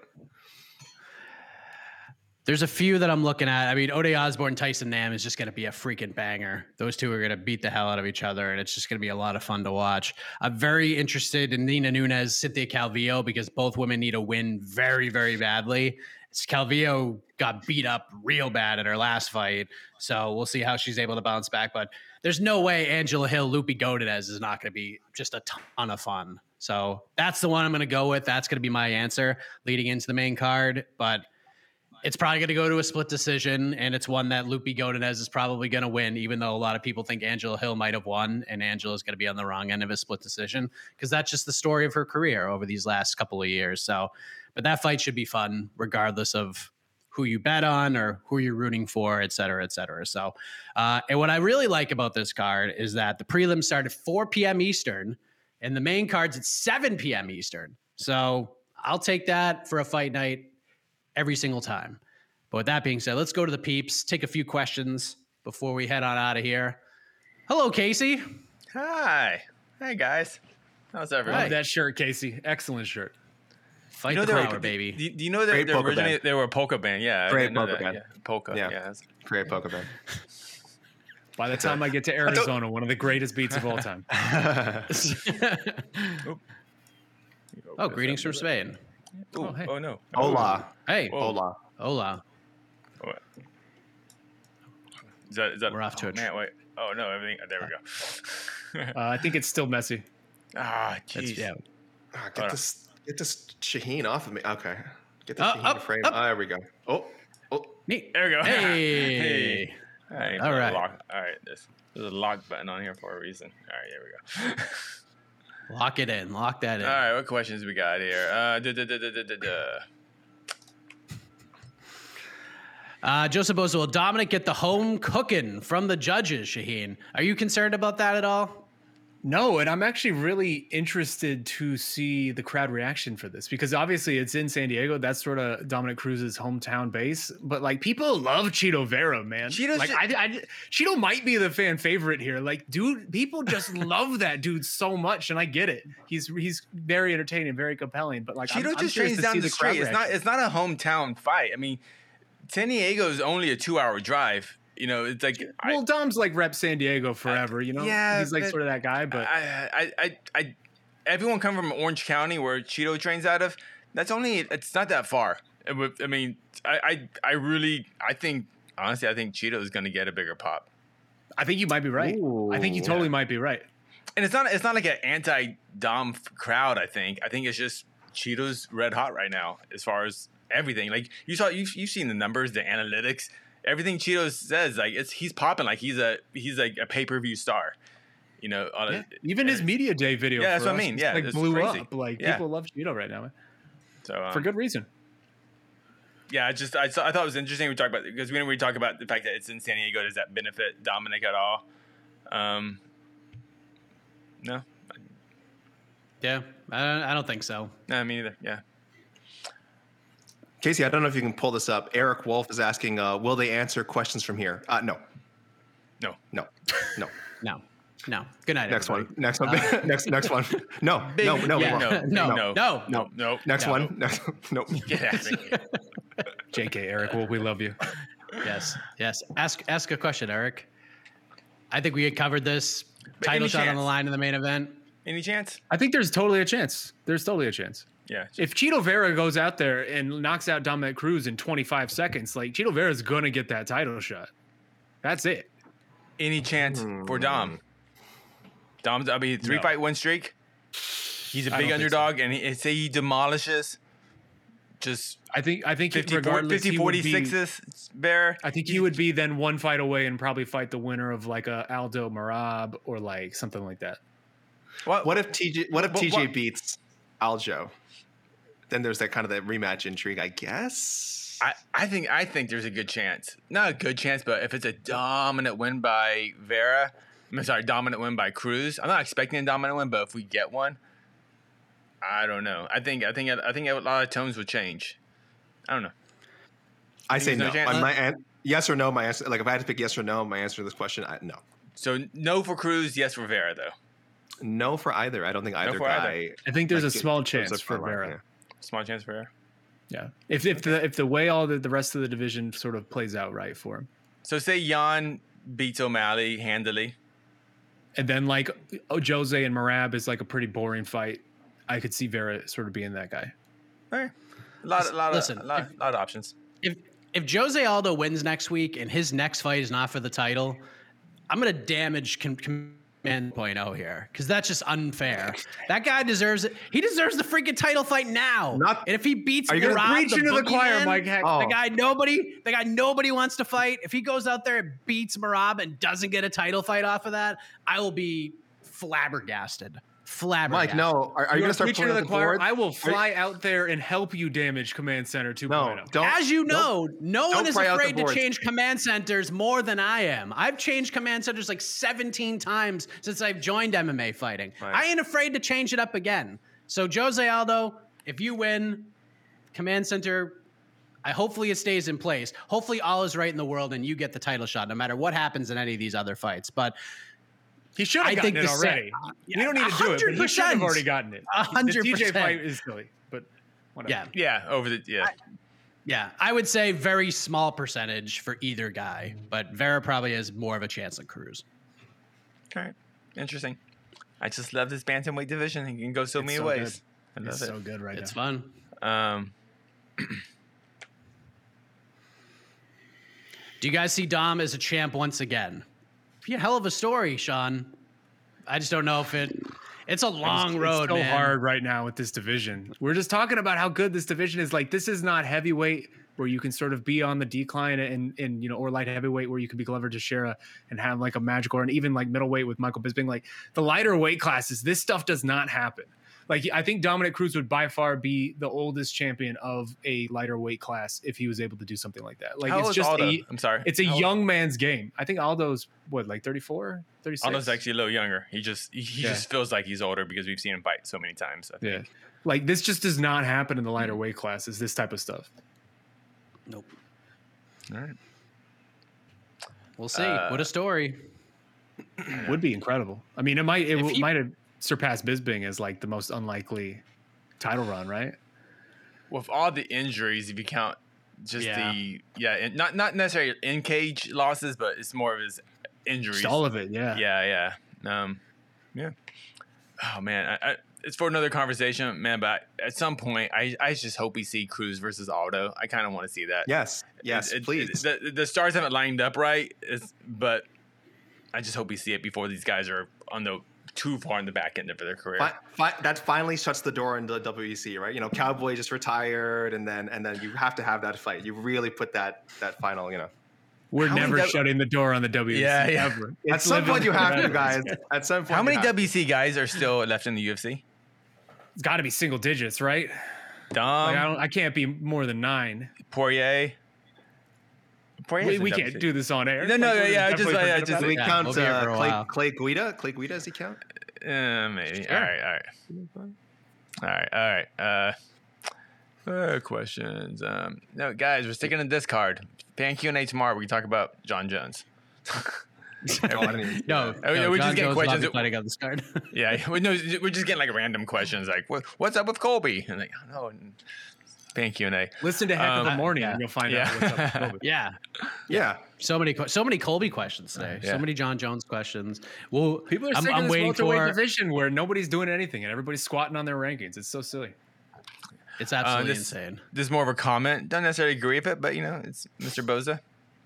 There's a few that I'm looking at. I mean, Ode Osborne, Tyson Nam is just going to be a freaking banger. Those two are going to beat the hell out of each other, and it's just going to be a lot of fun to watch. I'm very interested in Nina Nunes, Cynthia Calvillo, because both women need a win very, very badly. Calvillo got beat up real bad in her last fight, so we'll see how she's able to bounce back. But there's no way Angela Hill, Lupi Godinez is not going to be just a ton of fun. So that's the one I'm going to go with. That's going to be my answer leading into the main card. But it's probably going to go to a split decision, and it's one that Lupi Godinez is probably going to win, even though a lot of people think Angela Hill might have won, and Angela is going to be on the wrong end of a split decision, because that's just the story of her career over these last couple of years. So, but that fight should be fun, regardless of who you bet on or who you're rooting for, et cetera, et cetera. So, uh, and what I really like about this card is that the prelims start at four p.m. Eastern, and the main card's at seven p.m. Eastern. So I'll take that for a fight night every single time. But with that being said, let's go to the peeps, take a few questions before we head on out of here. Hello, Casey. Hi. Hey, guys. How's everyone? Love that shirt, Casey. Excellent shirt. Fight You know the they were- power, baby. Do, do you know that Great they polka originally band. they were a polka band? Yeah, I Great didn't know polka that. band. Yeah, polka. Yeah. Yeah. that's- Great polka band. By the time I get to Arizona, one of the greatest beats of all time. Oh, greetings from Spain. Ooh, Oh, hey. oh no. Hola. Hey, Whoa. Hola. hola. Oh, Is that, is that, We're off oh, Twitch. Man, wait. Oh no, everything. There we go. Uh, I think it's still messy. ah, That's, jeez. yeah. Ah, Hold get on. this get this Shaheen off of me. Okay. Get the Uh, Shaheen up, frame. up. Ah, there we go. Oh. Oh. Neat. There we go. Hey. Hey. All right. All right. Lock. All right. There's, there's a lock button on here for a reason. All right. Here we go. Lock it in. Lock that in. All right. What questions we got here? Uh, duh, duh, duh, duh, duh, duh, duh. Uh, Joseph Bosa, will Dominic get the home cooking from the judges, Shaheen? Are you concerned about that at all? No, and I'm actually really interested to see the crowd reaction for this because obviously it's in San Diego. That's sort of Dominic Cruz's hometown base. But like people love Cheeto Vera, man. Cheeto's like ju- I, I, Cheeto might be the fan favorite here. Like, dude, people just love that dude so much, and I get it. He's he's very entertaining, very compelling. But like, I'm, Cheeto I'm just curious trains to down see the crowd street. It's not. reaction. It's not a hometown fight. I mean, San Diego is only a two-hour drive. You know, it's like I- Well, Dom's like rep San Diego forever. You know, yeah, he's like but sort of that guy. But I, I, I, I, everyone come from Orange County where Cheeto trains out of. That's only. It's not that far. It would- I mean, I, I, I really, I think honestly, I think Cheeto is going to get a bigger pop. I think you might be right. I think you Ooh. totally might be right. And it's not. It's not like an anti-Dom f- crowd. I think. I think it's just Cheeto's red hot right now as far as everything. Like you saw, you've, you've seen the numbers, the analytics. Everything Cheeto says, like it's he's popping like he's a he's like a pay per view star, you know. On Yeah. a, Even his media day video. Yeah, that's for what I us mean. just, Yeah, like it's blew crazy. up. Like Yeah. people love Cheeto right now, So um, for good reason. yeah, I just I, saw, I thought it was interesting we talk about because we didn't really talk about the fact that it's in San Diego. Does that benefit Dominic at all? Um, no, Yeah, I don't, I don't think so. no, me neither. Yeah, Casey, I don't know if you can pull this up. Eric Wolf is asking, uh, will they answer questions from here? Uh, no. no. No. No. No, no. Good night, Next everybody. one. Next one. next next one. No. Big- no. No. yeah, we won't. no, no, no. no, no. Next No. one. Next. Nope. Get out of here. J K, Eric, well, we love you. Yes, yes. Ask ask a question, Eric. I think we had covered this. But Title any shot on chance? the line in the main event. Any chance? I think there's totally a chance. There's totally a chance. Yeah. If Cheeto Vera goes out there and knocks out Dominic Cruz in twenty-five seconds, like Cheeto Vera's gonna get that title shot. That's it. Any chance for Dom? Dom's I mean three No. fight win streak. He's a I big don't think so. underdog, and he, say he demolishes. Just I think I think fifty, regardless, fifty he would be- forty-sixes bear. I think he would be then one fight away and probably fight the winner of like a Aldo Marab or like something like that. What? What if T J? What if What- T J what- beats Aljo? Then there's that kind of that rematch intrigue, I guess. I, I think I think there's a good chance. Not a good chance, but if it's a dominant win by Vera, I'm sorry, dominant win by Cruz. I'm not expecting a dominant win, but if we get one, I don't know. I think I think I think a lot of tones would change. I don't know. I think say there's no. no chance? Uh, my an- yes or no. My answer, like if I had to pick yes or no, my answer to this question, I, no. So no for Cruz, yes for Vera though. No for either. I don't think either for guy. either. I think there's like, a small goes chance up for front line, Vera. yeah. Small chance for Vera. Yeah. If if the if the way all the, the rest of the division sort of plays out right for him. So say Jan beats O'Malley handily. And then like oh, Jose and Marab is like a pretty boring fight. I could see Vera sort of being that guy. All right. A lot, a lot, Listen, of, a lot, if- a lot of options. If if Jose Aldo wins next week and his next fight is not for the title, I'm gonna damage com- Command point oh here because that's just unfair. That guy deserves it. He deserves the freaking title fight now. Not- and if he beats Are you gonna Rob, Preach into the choir, boogeyman, Mike Heck. Oh. the guy nobody, the guy nobody wants to fight. If he goes out there and beats Marab and doesn't get a title fight off of that, I will be flabbergasted. Flabbergasted. Mike, no. Are, are you, You going to start preaching pulling to out the the choir? board? I will fly out there and help you damage Command Center two point No, oh. don't. As you don't- know, no one don't is pry out the afraid to boards. change command centers more than I am. I've changed command centers like seventeen times since I've joined M M A fighting. Right. I ain't afraid to change it up again. So Jose Aldo, if you win, command center, I hopefully it stays in place. Hopefully all is right in the world and you get the title shot no matter what happens in any of these other fights. But He should have I gotten think it the already. set- you don't need to do it, but he should have already gotten it. A hundred The T J percent. fight is silly, but Whatever. Yeah. Yeah, over the yeah. Yeah. I would say very small percentage for either guy, but Vera probably has more of a chance than Cruz. All right, interesting. I just love this bantamweight division. It can go so It's many so ways. I good. love It's it. so good right It's now. fun. Um, Do you guys see Dom as a champ once again? Be a hell of a story, Sean. I just don't know if it. It's a long It's- road, It's so man. hard right now with this division. We're just talking about how good this division is. Like, this is not heavyweight where you can sort of be on the decline, and and you know, or light heavyweight where you can be Glover Teixeira and have like a magic, or and even like middleweight with Michael Bisping. Like the lighter weight classes, this stuff does not happen. Like, I think Dominic Cruz would by far be the oldest champion of a lighter weight class if he was able to do something like that. Like, how it's old is just Aldo? a, I'm sorry. it's a How old- young man's game. I think Aldo's what, like thirty-four, thirty-six? Aldo's actually a little younger. He just he, he Yeah. just feels like he's older because we've seen him fight so many times. I Yeah. think. Like, this just does not happen in the lighter weight classes, this type of stuff. Nope. All right. We'll see. Uh, what a story. Would be incredible. I mean, it might it If he- might have surpassed Bisping as like the most unlikely title run, right? With all the injuries, if you count just Yeah. the yeah, and not not necessarily in cage losses, but it's more of his injuries. Just all of it, yeah. Yeah, yeah, um, yeah. Oh man, I, I, it's for another conversation, man. But at some point, I I just hope we see Cruz versus Aldo. I kind of want to see that. Yes, yes, It- it- please. the, the stars haven't lined up right, it's, but I just hope we see it before these guys are on the too far in the back end of their career. Fi- fi- that finally shuts the door into the W E C, right? You know, Cowboy just retired, and then and then you have to have that fight. You really put that that final, you know. We're How many never W- shutting the door on the W E C Yeah, yeah. ever. At It's some living point, you have to, forever. guys. At some point, How you many have to. W C guys are still left in the U F C? It's got to be single digits, right? Dom, Like, I don't. I can't be more than nine. Poirier. Poirier's We, in we W C. can't do this on air. No, no, Like, we're yeah, gonna just, definitely uh, forget just- about Do it. we Yeah, count we'll be here for uh, a Clay, while. Clay Guida? Clay Guida, does he count? Uh, maybe. Sure. All right, all right. All right, all right. Uh, uh, questions. Um, no, guys, we're sticking to this card. Fan Q and A tomorrow. We can talk about John Jones. Oh, I didn't even see No, that. I mean, no, we're just John getting Jones will not questions be that- fighting on this card. Yeah, we- no, we're just getting like random questions, like what, "What's up with Colby?" And like, "Oh no." Fan Q and A. Listen to Heck of a Um, Morning, yeah. and you'll find Yeah. out what's up with Kobe. yeah, Yeah. so many, que- so many Colby questions today. Yeah. So many John Jones questions. Well, People are I'm, sick I'm of this waiting welterweight for. division where nobody's doing anything and everybody's squatting on their rankings. It's so silly. It's absolutely this- insane. This is more of a comment. Don't necessarily agree with it, but you know, it's Mister Boza.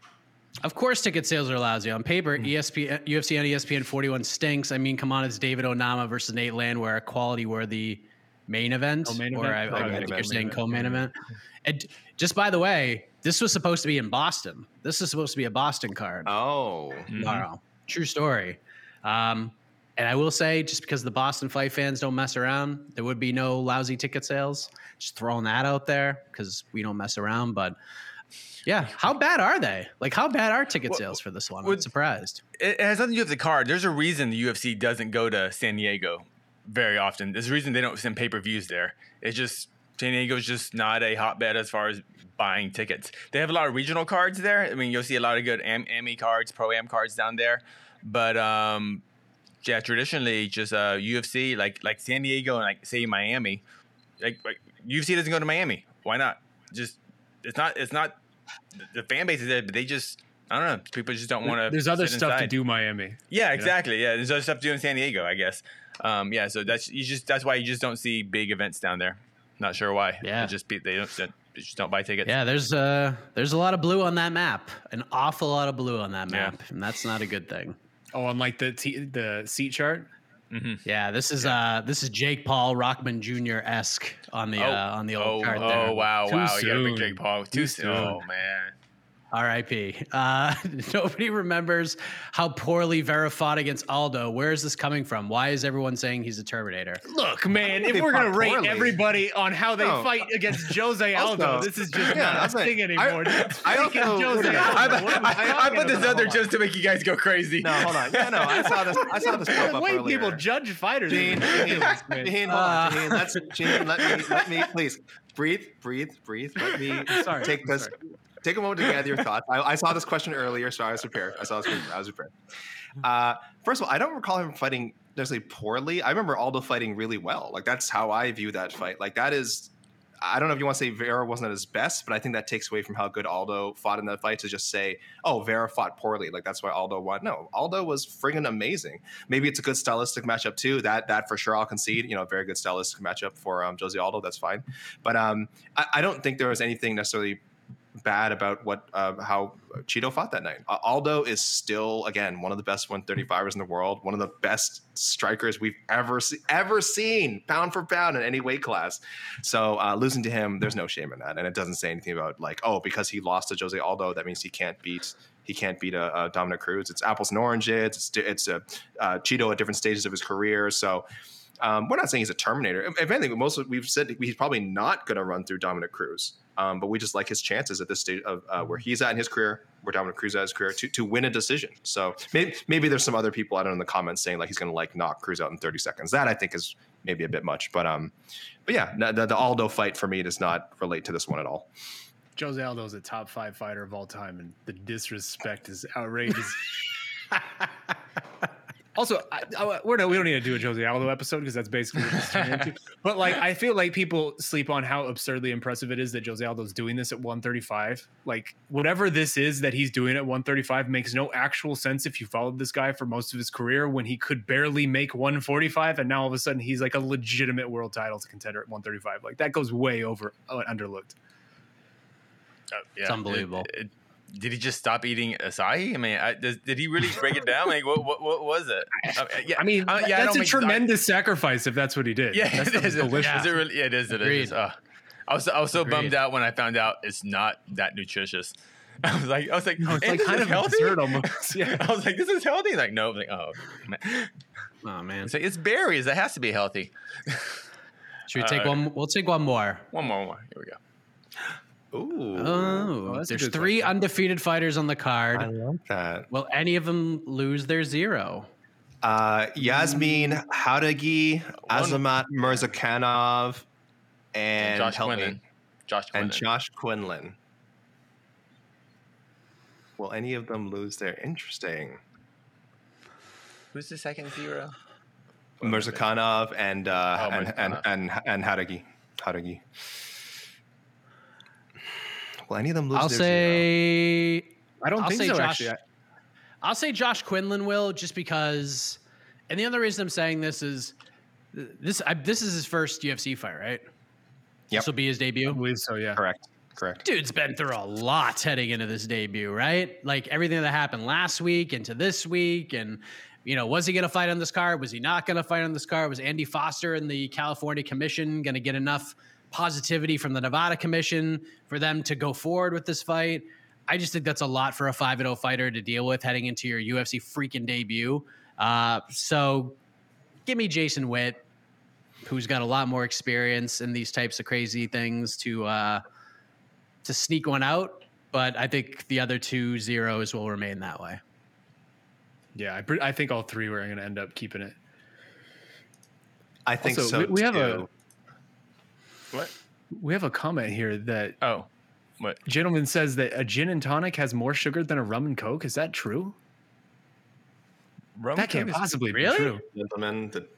Of course, ticket sales are lousy on paper. E S P N, U F C on E S P N forty-one stinks. I mean, come on, it's David Onama versus Nate Landwehr, a quality-worthy main event, Co-main or event? I, I, Co-main I think event, you're main saying event. co-main event. And just by the way, this was supposed to be in Boston. This is supposed to be a Boston card Oh. tomorrow. True story. Um, and I will say, just because the Boston fight fans don't mess around, there would be no lousy ticket sales. Just throwing that out there because we don't mess around. But yeah, how bad are they? Like, how bad are ticket Well, sales for this one? I'm would- surprised. It, it has nothing to do with the card. There's a reason the U F C doesn't go to San Diego very often. There's a reason they don't send pay per views there. It's just San Diego's just not a hotbed as far as buying tickets. They have a lot of regional cards there. I mean, you'll see a lot of good Am- A M I cards, Pro Am cards down there. But um, yeah, traditionally, just uh, U F C like like San Diego and like say Miami, like, like U F C doesn't go to Miami. Why not? Just it's not it's not the fan base is there, but they just I don't know. People just don't want to. There's other stuff to do Miami. Yeah, exactly. Yeah, there's other stuff to do in San Diego, I guess. Um, yeah, so that's you just that's why you just don't see big events down there. Not sure why. Yeah. They just be, they don't they just don't buy tickets. Yeah, there's uh there's a lot of blue on that map. An awful lot of blue on that Yeah. map, and that's not a good thing. Oh, on like the t- the seat chart. Yeah, this is uh this is Jake Paul Rockman Junior esque on the Oh, uh, on the oh, old card oh there. wow, Too wow! You got a big soon. Jake Paul. Too, Too soon. soon. Oh man. R I P. Uh, nobody remembers how poorly Vera fought against Aldo. Where is this coming from? Why is everyone saying he's a Terminator? Look, man, think if they we're gonna fought rate poorly. everybody on how they No. fight against Jose Aldo, Also- this is just Yeah, not a that's like- thing anymore. I- It's I freaking also- Jose I- Aldo. I, What am I I, I talking put this about? out there just to make you guys go crazy. No, hold on. Yeah, no, I saw this. I saw this pop The up way earlier. people judge fighters. is Gene, Gene, ridiculous, man. Gene, hold on, Gene. Let's, Gene, let me, let me, please breathe, breathe, breathe. Let me Sorry, take I'm this. sorry. Take a moment to gather your thoughts. I, I saw this question earlier, so I was prepared. I saw this question. I was prepared. Uh, first of all, I don't recall him fighting necessarily poorly. I remember Aldo fighting really well. Like that's how I view that fight. Like that is, I don't know if you want to say Vera wasn't at his best, but I think that takes away from how good Aldo fought in that fight to just say, oh, Vera fought poorly. Like, that's why Aldo won. No, Aldo was friggin' amazing. Maybe it's a good stylistic matchup too. That that for sure I'll concede. You know, a very good stylistic matchup for um, Jose Aldo. That's fine. But um, I, I don't think there was anything necessarily bad about what uh, how Chito fought that night. Uh, Aldo is still, again, one of the best one thirty-fivers in the world, one of the best strikers we've ever se- ever seen, pound for pound in any weight class. So uh, losing to him, there's no shame in that, and it doesn't say anything about like, oh, because he lost to Jose Aldo, that means he can't beat he can't beat a, a Dominic Cruz. It's apples and oranges. It's it's a uh, Chito at different stages of his career. So. Um, we're not saying he's a Terminator. If anything, most of, we've said he's probably not going to run through Dominic Cruz. Um, but we just like his chances at this stage of uh, where he's at in his career, where Dominic Cruz at his career, to to win a decision. So maybe maybe there's some other people I don't know in the comments saying like he's going to like knock Cruz out in thirty seconds. That I think is maybe a bit much. But um, but yeah, the, the Aldo fight for me does not relate to this one at all. Jose Aldo is a top five fighter of all time, and the disrespect is outrageous. Also, I, I, we're no, we don't need to do a Jose Aldo episode because that's basically what it's turned into. But like, I feel like people sleep on how absurdly impressive it is that Jose Aldo's doing this at one thirty-five. Like, whatever this is that he's doing at one thirty-five makes no actual sense if you followed this guy for most of his career when he could barely make one forty-five, and now all of a sudden he's like a legitimate world title contender at one thirty-five. Like, that goes way over uh, underlooked. Uh, yeah, It's unbelievable. It, it, Did he just stop eating acai? I mean, I, does, did he really break it down? Like, what, what, what was it? Uh, yeah, I mean, uh, yeah, that's I a tremendous sacrifice if that's what he did. Yeah, that's it is. delicious. Is it really? Yeah, it is. It Agreed. is. Uh, I was I was so Agreed. bummed out when I found out it's not that nutritious. I was like, I was like, No, it's "Hey, like this kind is of healthy. absurd almost. Yeah. I was like, this is healthy. Like, no, like, oh, man. Oh man. It's like it's berries. That has to be healthy. Should we take Uh, one? We'll take one more. One more, one more. Here we go. Ooh, Oh, that's a there's good three question. undefeated fighters on the card. I love that. Will any of them lose their zero? Uh, Yasmin Haudagi, Azamat Mirzakhanov, and Josh help me. Quinlan. Josh Quinlan. and Josh Quinlan. Will any of them lose their interesting? Who's the second zero? Mirzakhanov and uh, Oh, and, and Mirzakhanov. and and Haudagi. Haudagi. Will any of them lose I'll their say. I don't I'll think say so, Josh. actually. I'll say Josh Quinlan will, just because. And the other reason I'm saying this is this. I, this is his first U F C fight, right? Yep. This will be his I debut. believe so, yeah. zero? Correct. Correct. Dude's been through a lot heading into this debut, right? Like everything that happened last week into this week, and you know, was he going to fight on this card? Was he not going to fight on this card? Was Andy Foster and the California Commission going to get enough positivity from the Nevada Commission for them to go forward with this fight? I just think that's a lot for a five and oh fighter to deal with heading into your U F C freaking debut. Uh, so give me Jason Witt, who's got a lot more experience in these types of crazy things to uh, to sneak one out. But I think the other two zeros will remain that way. Yeah, I, pre- I think all three were going to end up keeping it. I think Also, so. we- we have a- too. What? We have a comment here that Oh, what? gentleman says that a gin and tonic has more sugar than a rum and coke. Is that true? Rum That can't Coke is- possibly Really? be true. Gentlemen, the,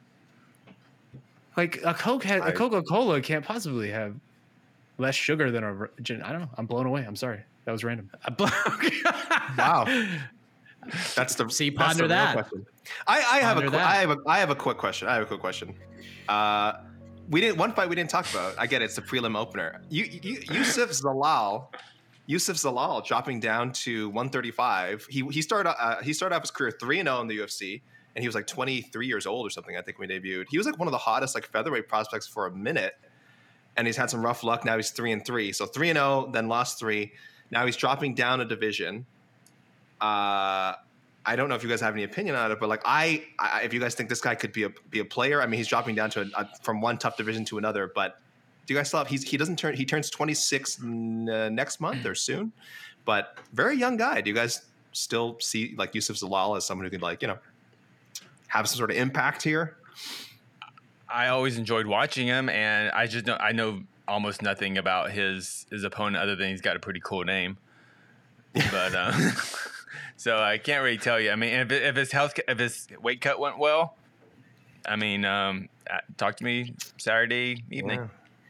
Like a Coke has I- a Coca-Cola can't possibly have less sugar than a r- gin. I don't know. I'm blown away. I'm sorry. That was random. wow. That's the See, that's ponder the real that. question. I, I have a Ponder qu- that. I have a I have a quick question. I have a quick question. Uh, we didn't one fight we didn't talk about. I get it, it's the prelim opener. You, you Yusuf Zalal, Yusuf Zalal dropping down to one thirty-five. He he started uh, he started off his career three and zero in the U F C, and he was like twenty-three years old or something. I think when he debuted, he was like one of the hottest like featherweight prospects for a minute. And he's had some rough luck. Now he's three and three. So three and zero, then lost three. Now he's dropping down a division. Uh, I don't know if you guys have any opinion on it, but like I, I if you guys think this guy could be a be a player, I mean, he's dropping down to a, a, from one tough division to another. But do you guys still have? He's he doesn't turn. He turns twenty-six n- uh, next month or soon, but very young guy. Do you guys still see like Yusuf Zalal as someone who could like you know have some sort of impact here? I always enjoyed watching him, and I just know I know almost nothing about his his opponent other than he's got a pretty cool name. But uh, so I can't really tell you. I mean, if, if his health, if his weight cut went well, I mean, um, uh, talk to me Saturday evening.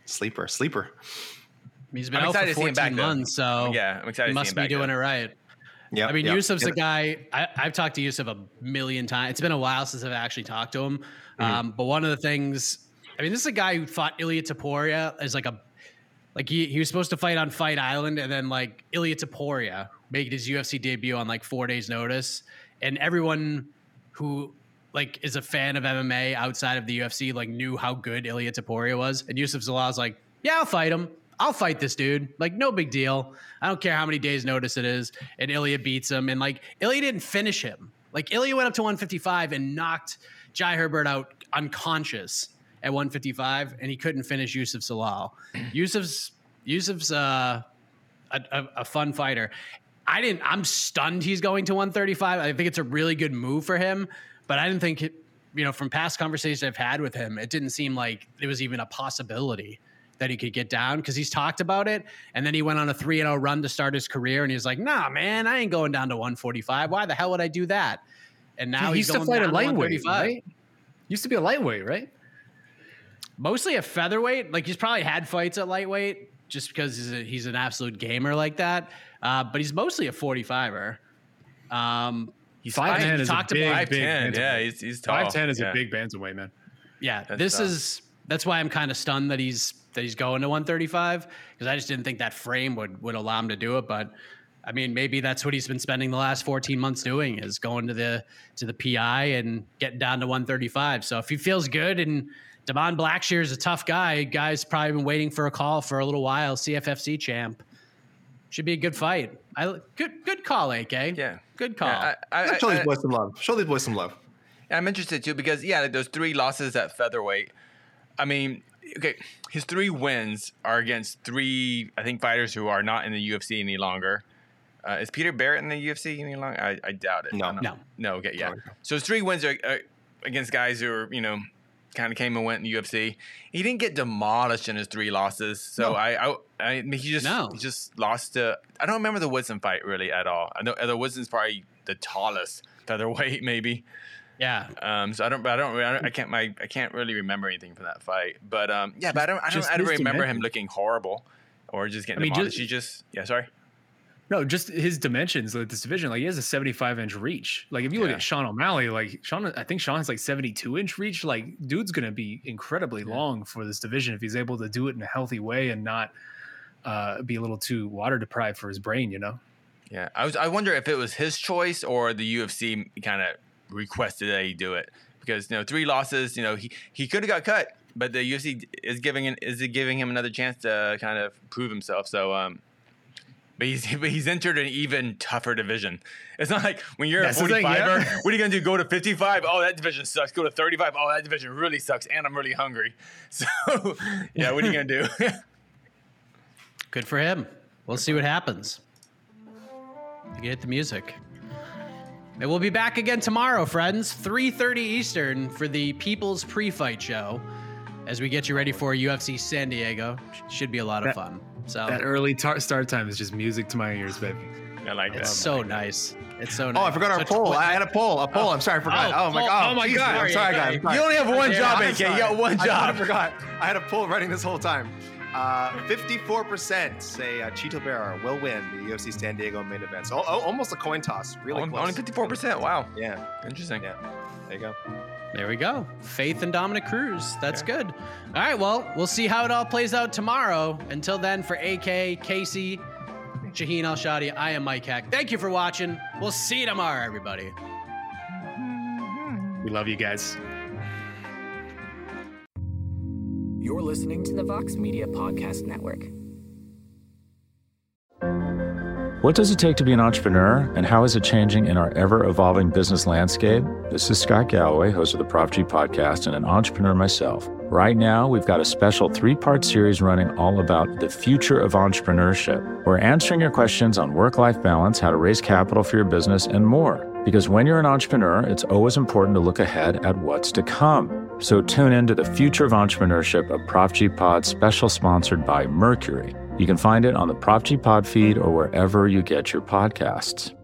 Sleeper, sleeper. He's been I'm out for excited to see him fourteen back, though. months, so Yeah, I'm excited he to see must him be back, doing though. it right. Yeah, I mean, yep. Yusuf's a Yep. guy. I, I've talked to Yusuf a million times. It's been a while since I've actually talked to him. Mm-hmm. Um, but one of the things, I mean, this is a guy who fought Ilia Topuria as like a, like he, he was supposed to fight on Fight Island, and then like Ilia Topuria made his U F C debut on like four days notice, and everyone who like is a fan of M M A outside of the U F C like knew how good Ilia Topuria was, and Yusuf Zalal's like, yeah, I'll fight him. I'll fight this dude. Like, no big deal. I don't care how many days notice it is. And Ilia beats him. And like, Ilia didn't finish him. Like, Ilia went up to one fifty-five and knocked Jai Herbert out unconscious at one fifty-five, and he couldn't finish Yusuf Zalal. Yusuf's Yusuf's uh, a, a, a fun fighter. I didn't. I'm stunned he's going to one thirty-five. I think it's a really good move for him, but I didn't think it, you know, from past conversations I've had with him, it didn't seem like it was even a possibility that he could get down, because he's talked about it. And then he went on a three and oh run to start his career, and he was like, nah, man, I ain't going down to one forty-five. Why the hell would I do that? And now he he's used to going fight down a to lightweight, one thirty-five. right? Used to be a lightweight, right? Mostly a featherweight. Like, he's probably had fights at lightweight just because he's, a, he's an absolute gamer like that. Uh, but he's mostly a forty-fiver. Um, He's five ten is a talked big, about- five big ten, bantamweight. yeah, he's he's tall. five ten is yeah. a big bantamweight, man. Yeah, That's this tough. is that's why I'm kind of stunned that he's that he's going to one thirty-five, because I just didn't think that frame would would allow him to do it. But I mean, maybe that's what he's been spending the last fourteen months doing, is going to the to the P I and getting down to one thirty-five. So if he feels good, and Damon Blackshear is a tough guy, guy's probably been waiting for a call for a little while. C F F C champ, should be a good fight. I good good call, A K. Yeah. good call. Yeah, I, I, Show these I, boys some love. Show these boys some love. I'm interested too, because yeah, like those three losses at featherweight. I mean, okay, his three wins are against three, I think, fighters who are not in the U F C any longer. Uh, is Peter Barrett in the U F C any longer? I, I doubt it. No. I don't- No. no. Okay, yeah. Sorry. So his three wins are uh, against guys who are, you know, kind of came and went in the U F C. He didn't get demolished in his three losses. So No. I, I, I mean, he just, No. he just lost to. I don't remember the Woodson fight really at all. I know the Woodson's probably the tallest featherweight, maybe. yeah. Um, so I don't, I don't, I don't, I can't, my, I can't really remember anything from that fight. But um, yeah, but I don't, I don't, Just I don't his remember him dimensions. looking horrible or just getting I mean, demolished. ju- he just, yeah, sorry. No, just his dimensions with this division. Like, he has a seventy-five inch reach. Like, if you look Yeah. at Sean O'Malley, like Sean, I think Sean has like seventy-two inch reach. Like, dude's gonna be incredibly long for this division if he's able to do it in a healthy way and not uh, be a little too water deprived for his brain. You know. Yeah, I was, I wonder if it was his choice or the U F C kind of requested that he do it, because you know three losses, you know he he could have got cut, but the U F C is giving an, is giving him another chance to kind of prove himself. So um. But he's but he's entered an even tougher division. It's not like when you're That's a the thing, forty-fiver, yeah. what are you gonna do? Go to fifty-five? Oh, that division sucks. Go to thirty-five? Oh, that division really sucks, and I'm really hungry. So, yeah, what are you gonna do? Good for him. We'll see what happens. You can hit the music. And we'll be back again tomorrow, friends, three thirty Eastern for the People's Pre-Fight Show, as we get you ready for U F C San Diego. Should be a lot of That- fun. So That early tar- start time is just music to my ears, baby. I like it's that. so nice. It's so nice. Oh, I forgot our Such poll. quick- I had a poll. A poll. I'm sorry, I forgot. Oh, Oh, my poll. god. Oh my Jeez, God. I'm sorry, guys. Sorry. I'm sorry. You only have one Yeah, job, I'm A K. You sorry. got one I job. forgot. I had a poll writing this whole time. Uh, fifty-four percent say uh, Chito Vera will win the U F C San Diego main event. So oh, almost a coin toss. Really Only- close. Only fifty-four percent. Wow, Yeah. interesting. Yeah. There you go. There we go. Faith and Dominic Cruz. That's good. All right. Well, we'll see how it all plays out tomorrow. Until then, for A K, Casey, Shaheen Al-Shadi, I am Mike Heck. Thank you for watching. We'll see you tomorrow, everybody. We love you guys. You're listening to the Vox Media Podcast Network. What does it take to be an entrepreneur, and how is it changing in our ever-evolving business landscape? This is Scott Galloway, host of the Prop G podcast and an entrepreneur myself. Right now, we've got a special three-part series running all about the future of entrepreneurship. We're answering your questions on work-life balance, how to raise capital for your business, and more. Because when you're an entrepreneur, it's always important to look ahead at what's to come. So tune in to the Future of Entrepreneurship, a Prop G Pod special sponsored by Mercury. You can find it on the Prop G Pod feed or wherever you get your podcasts.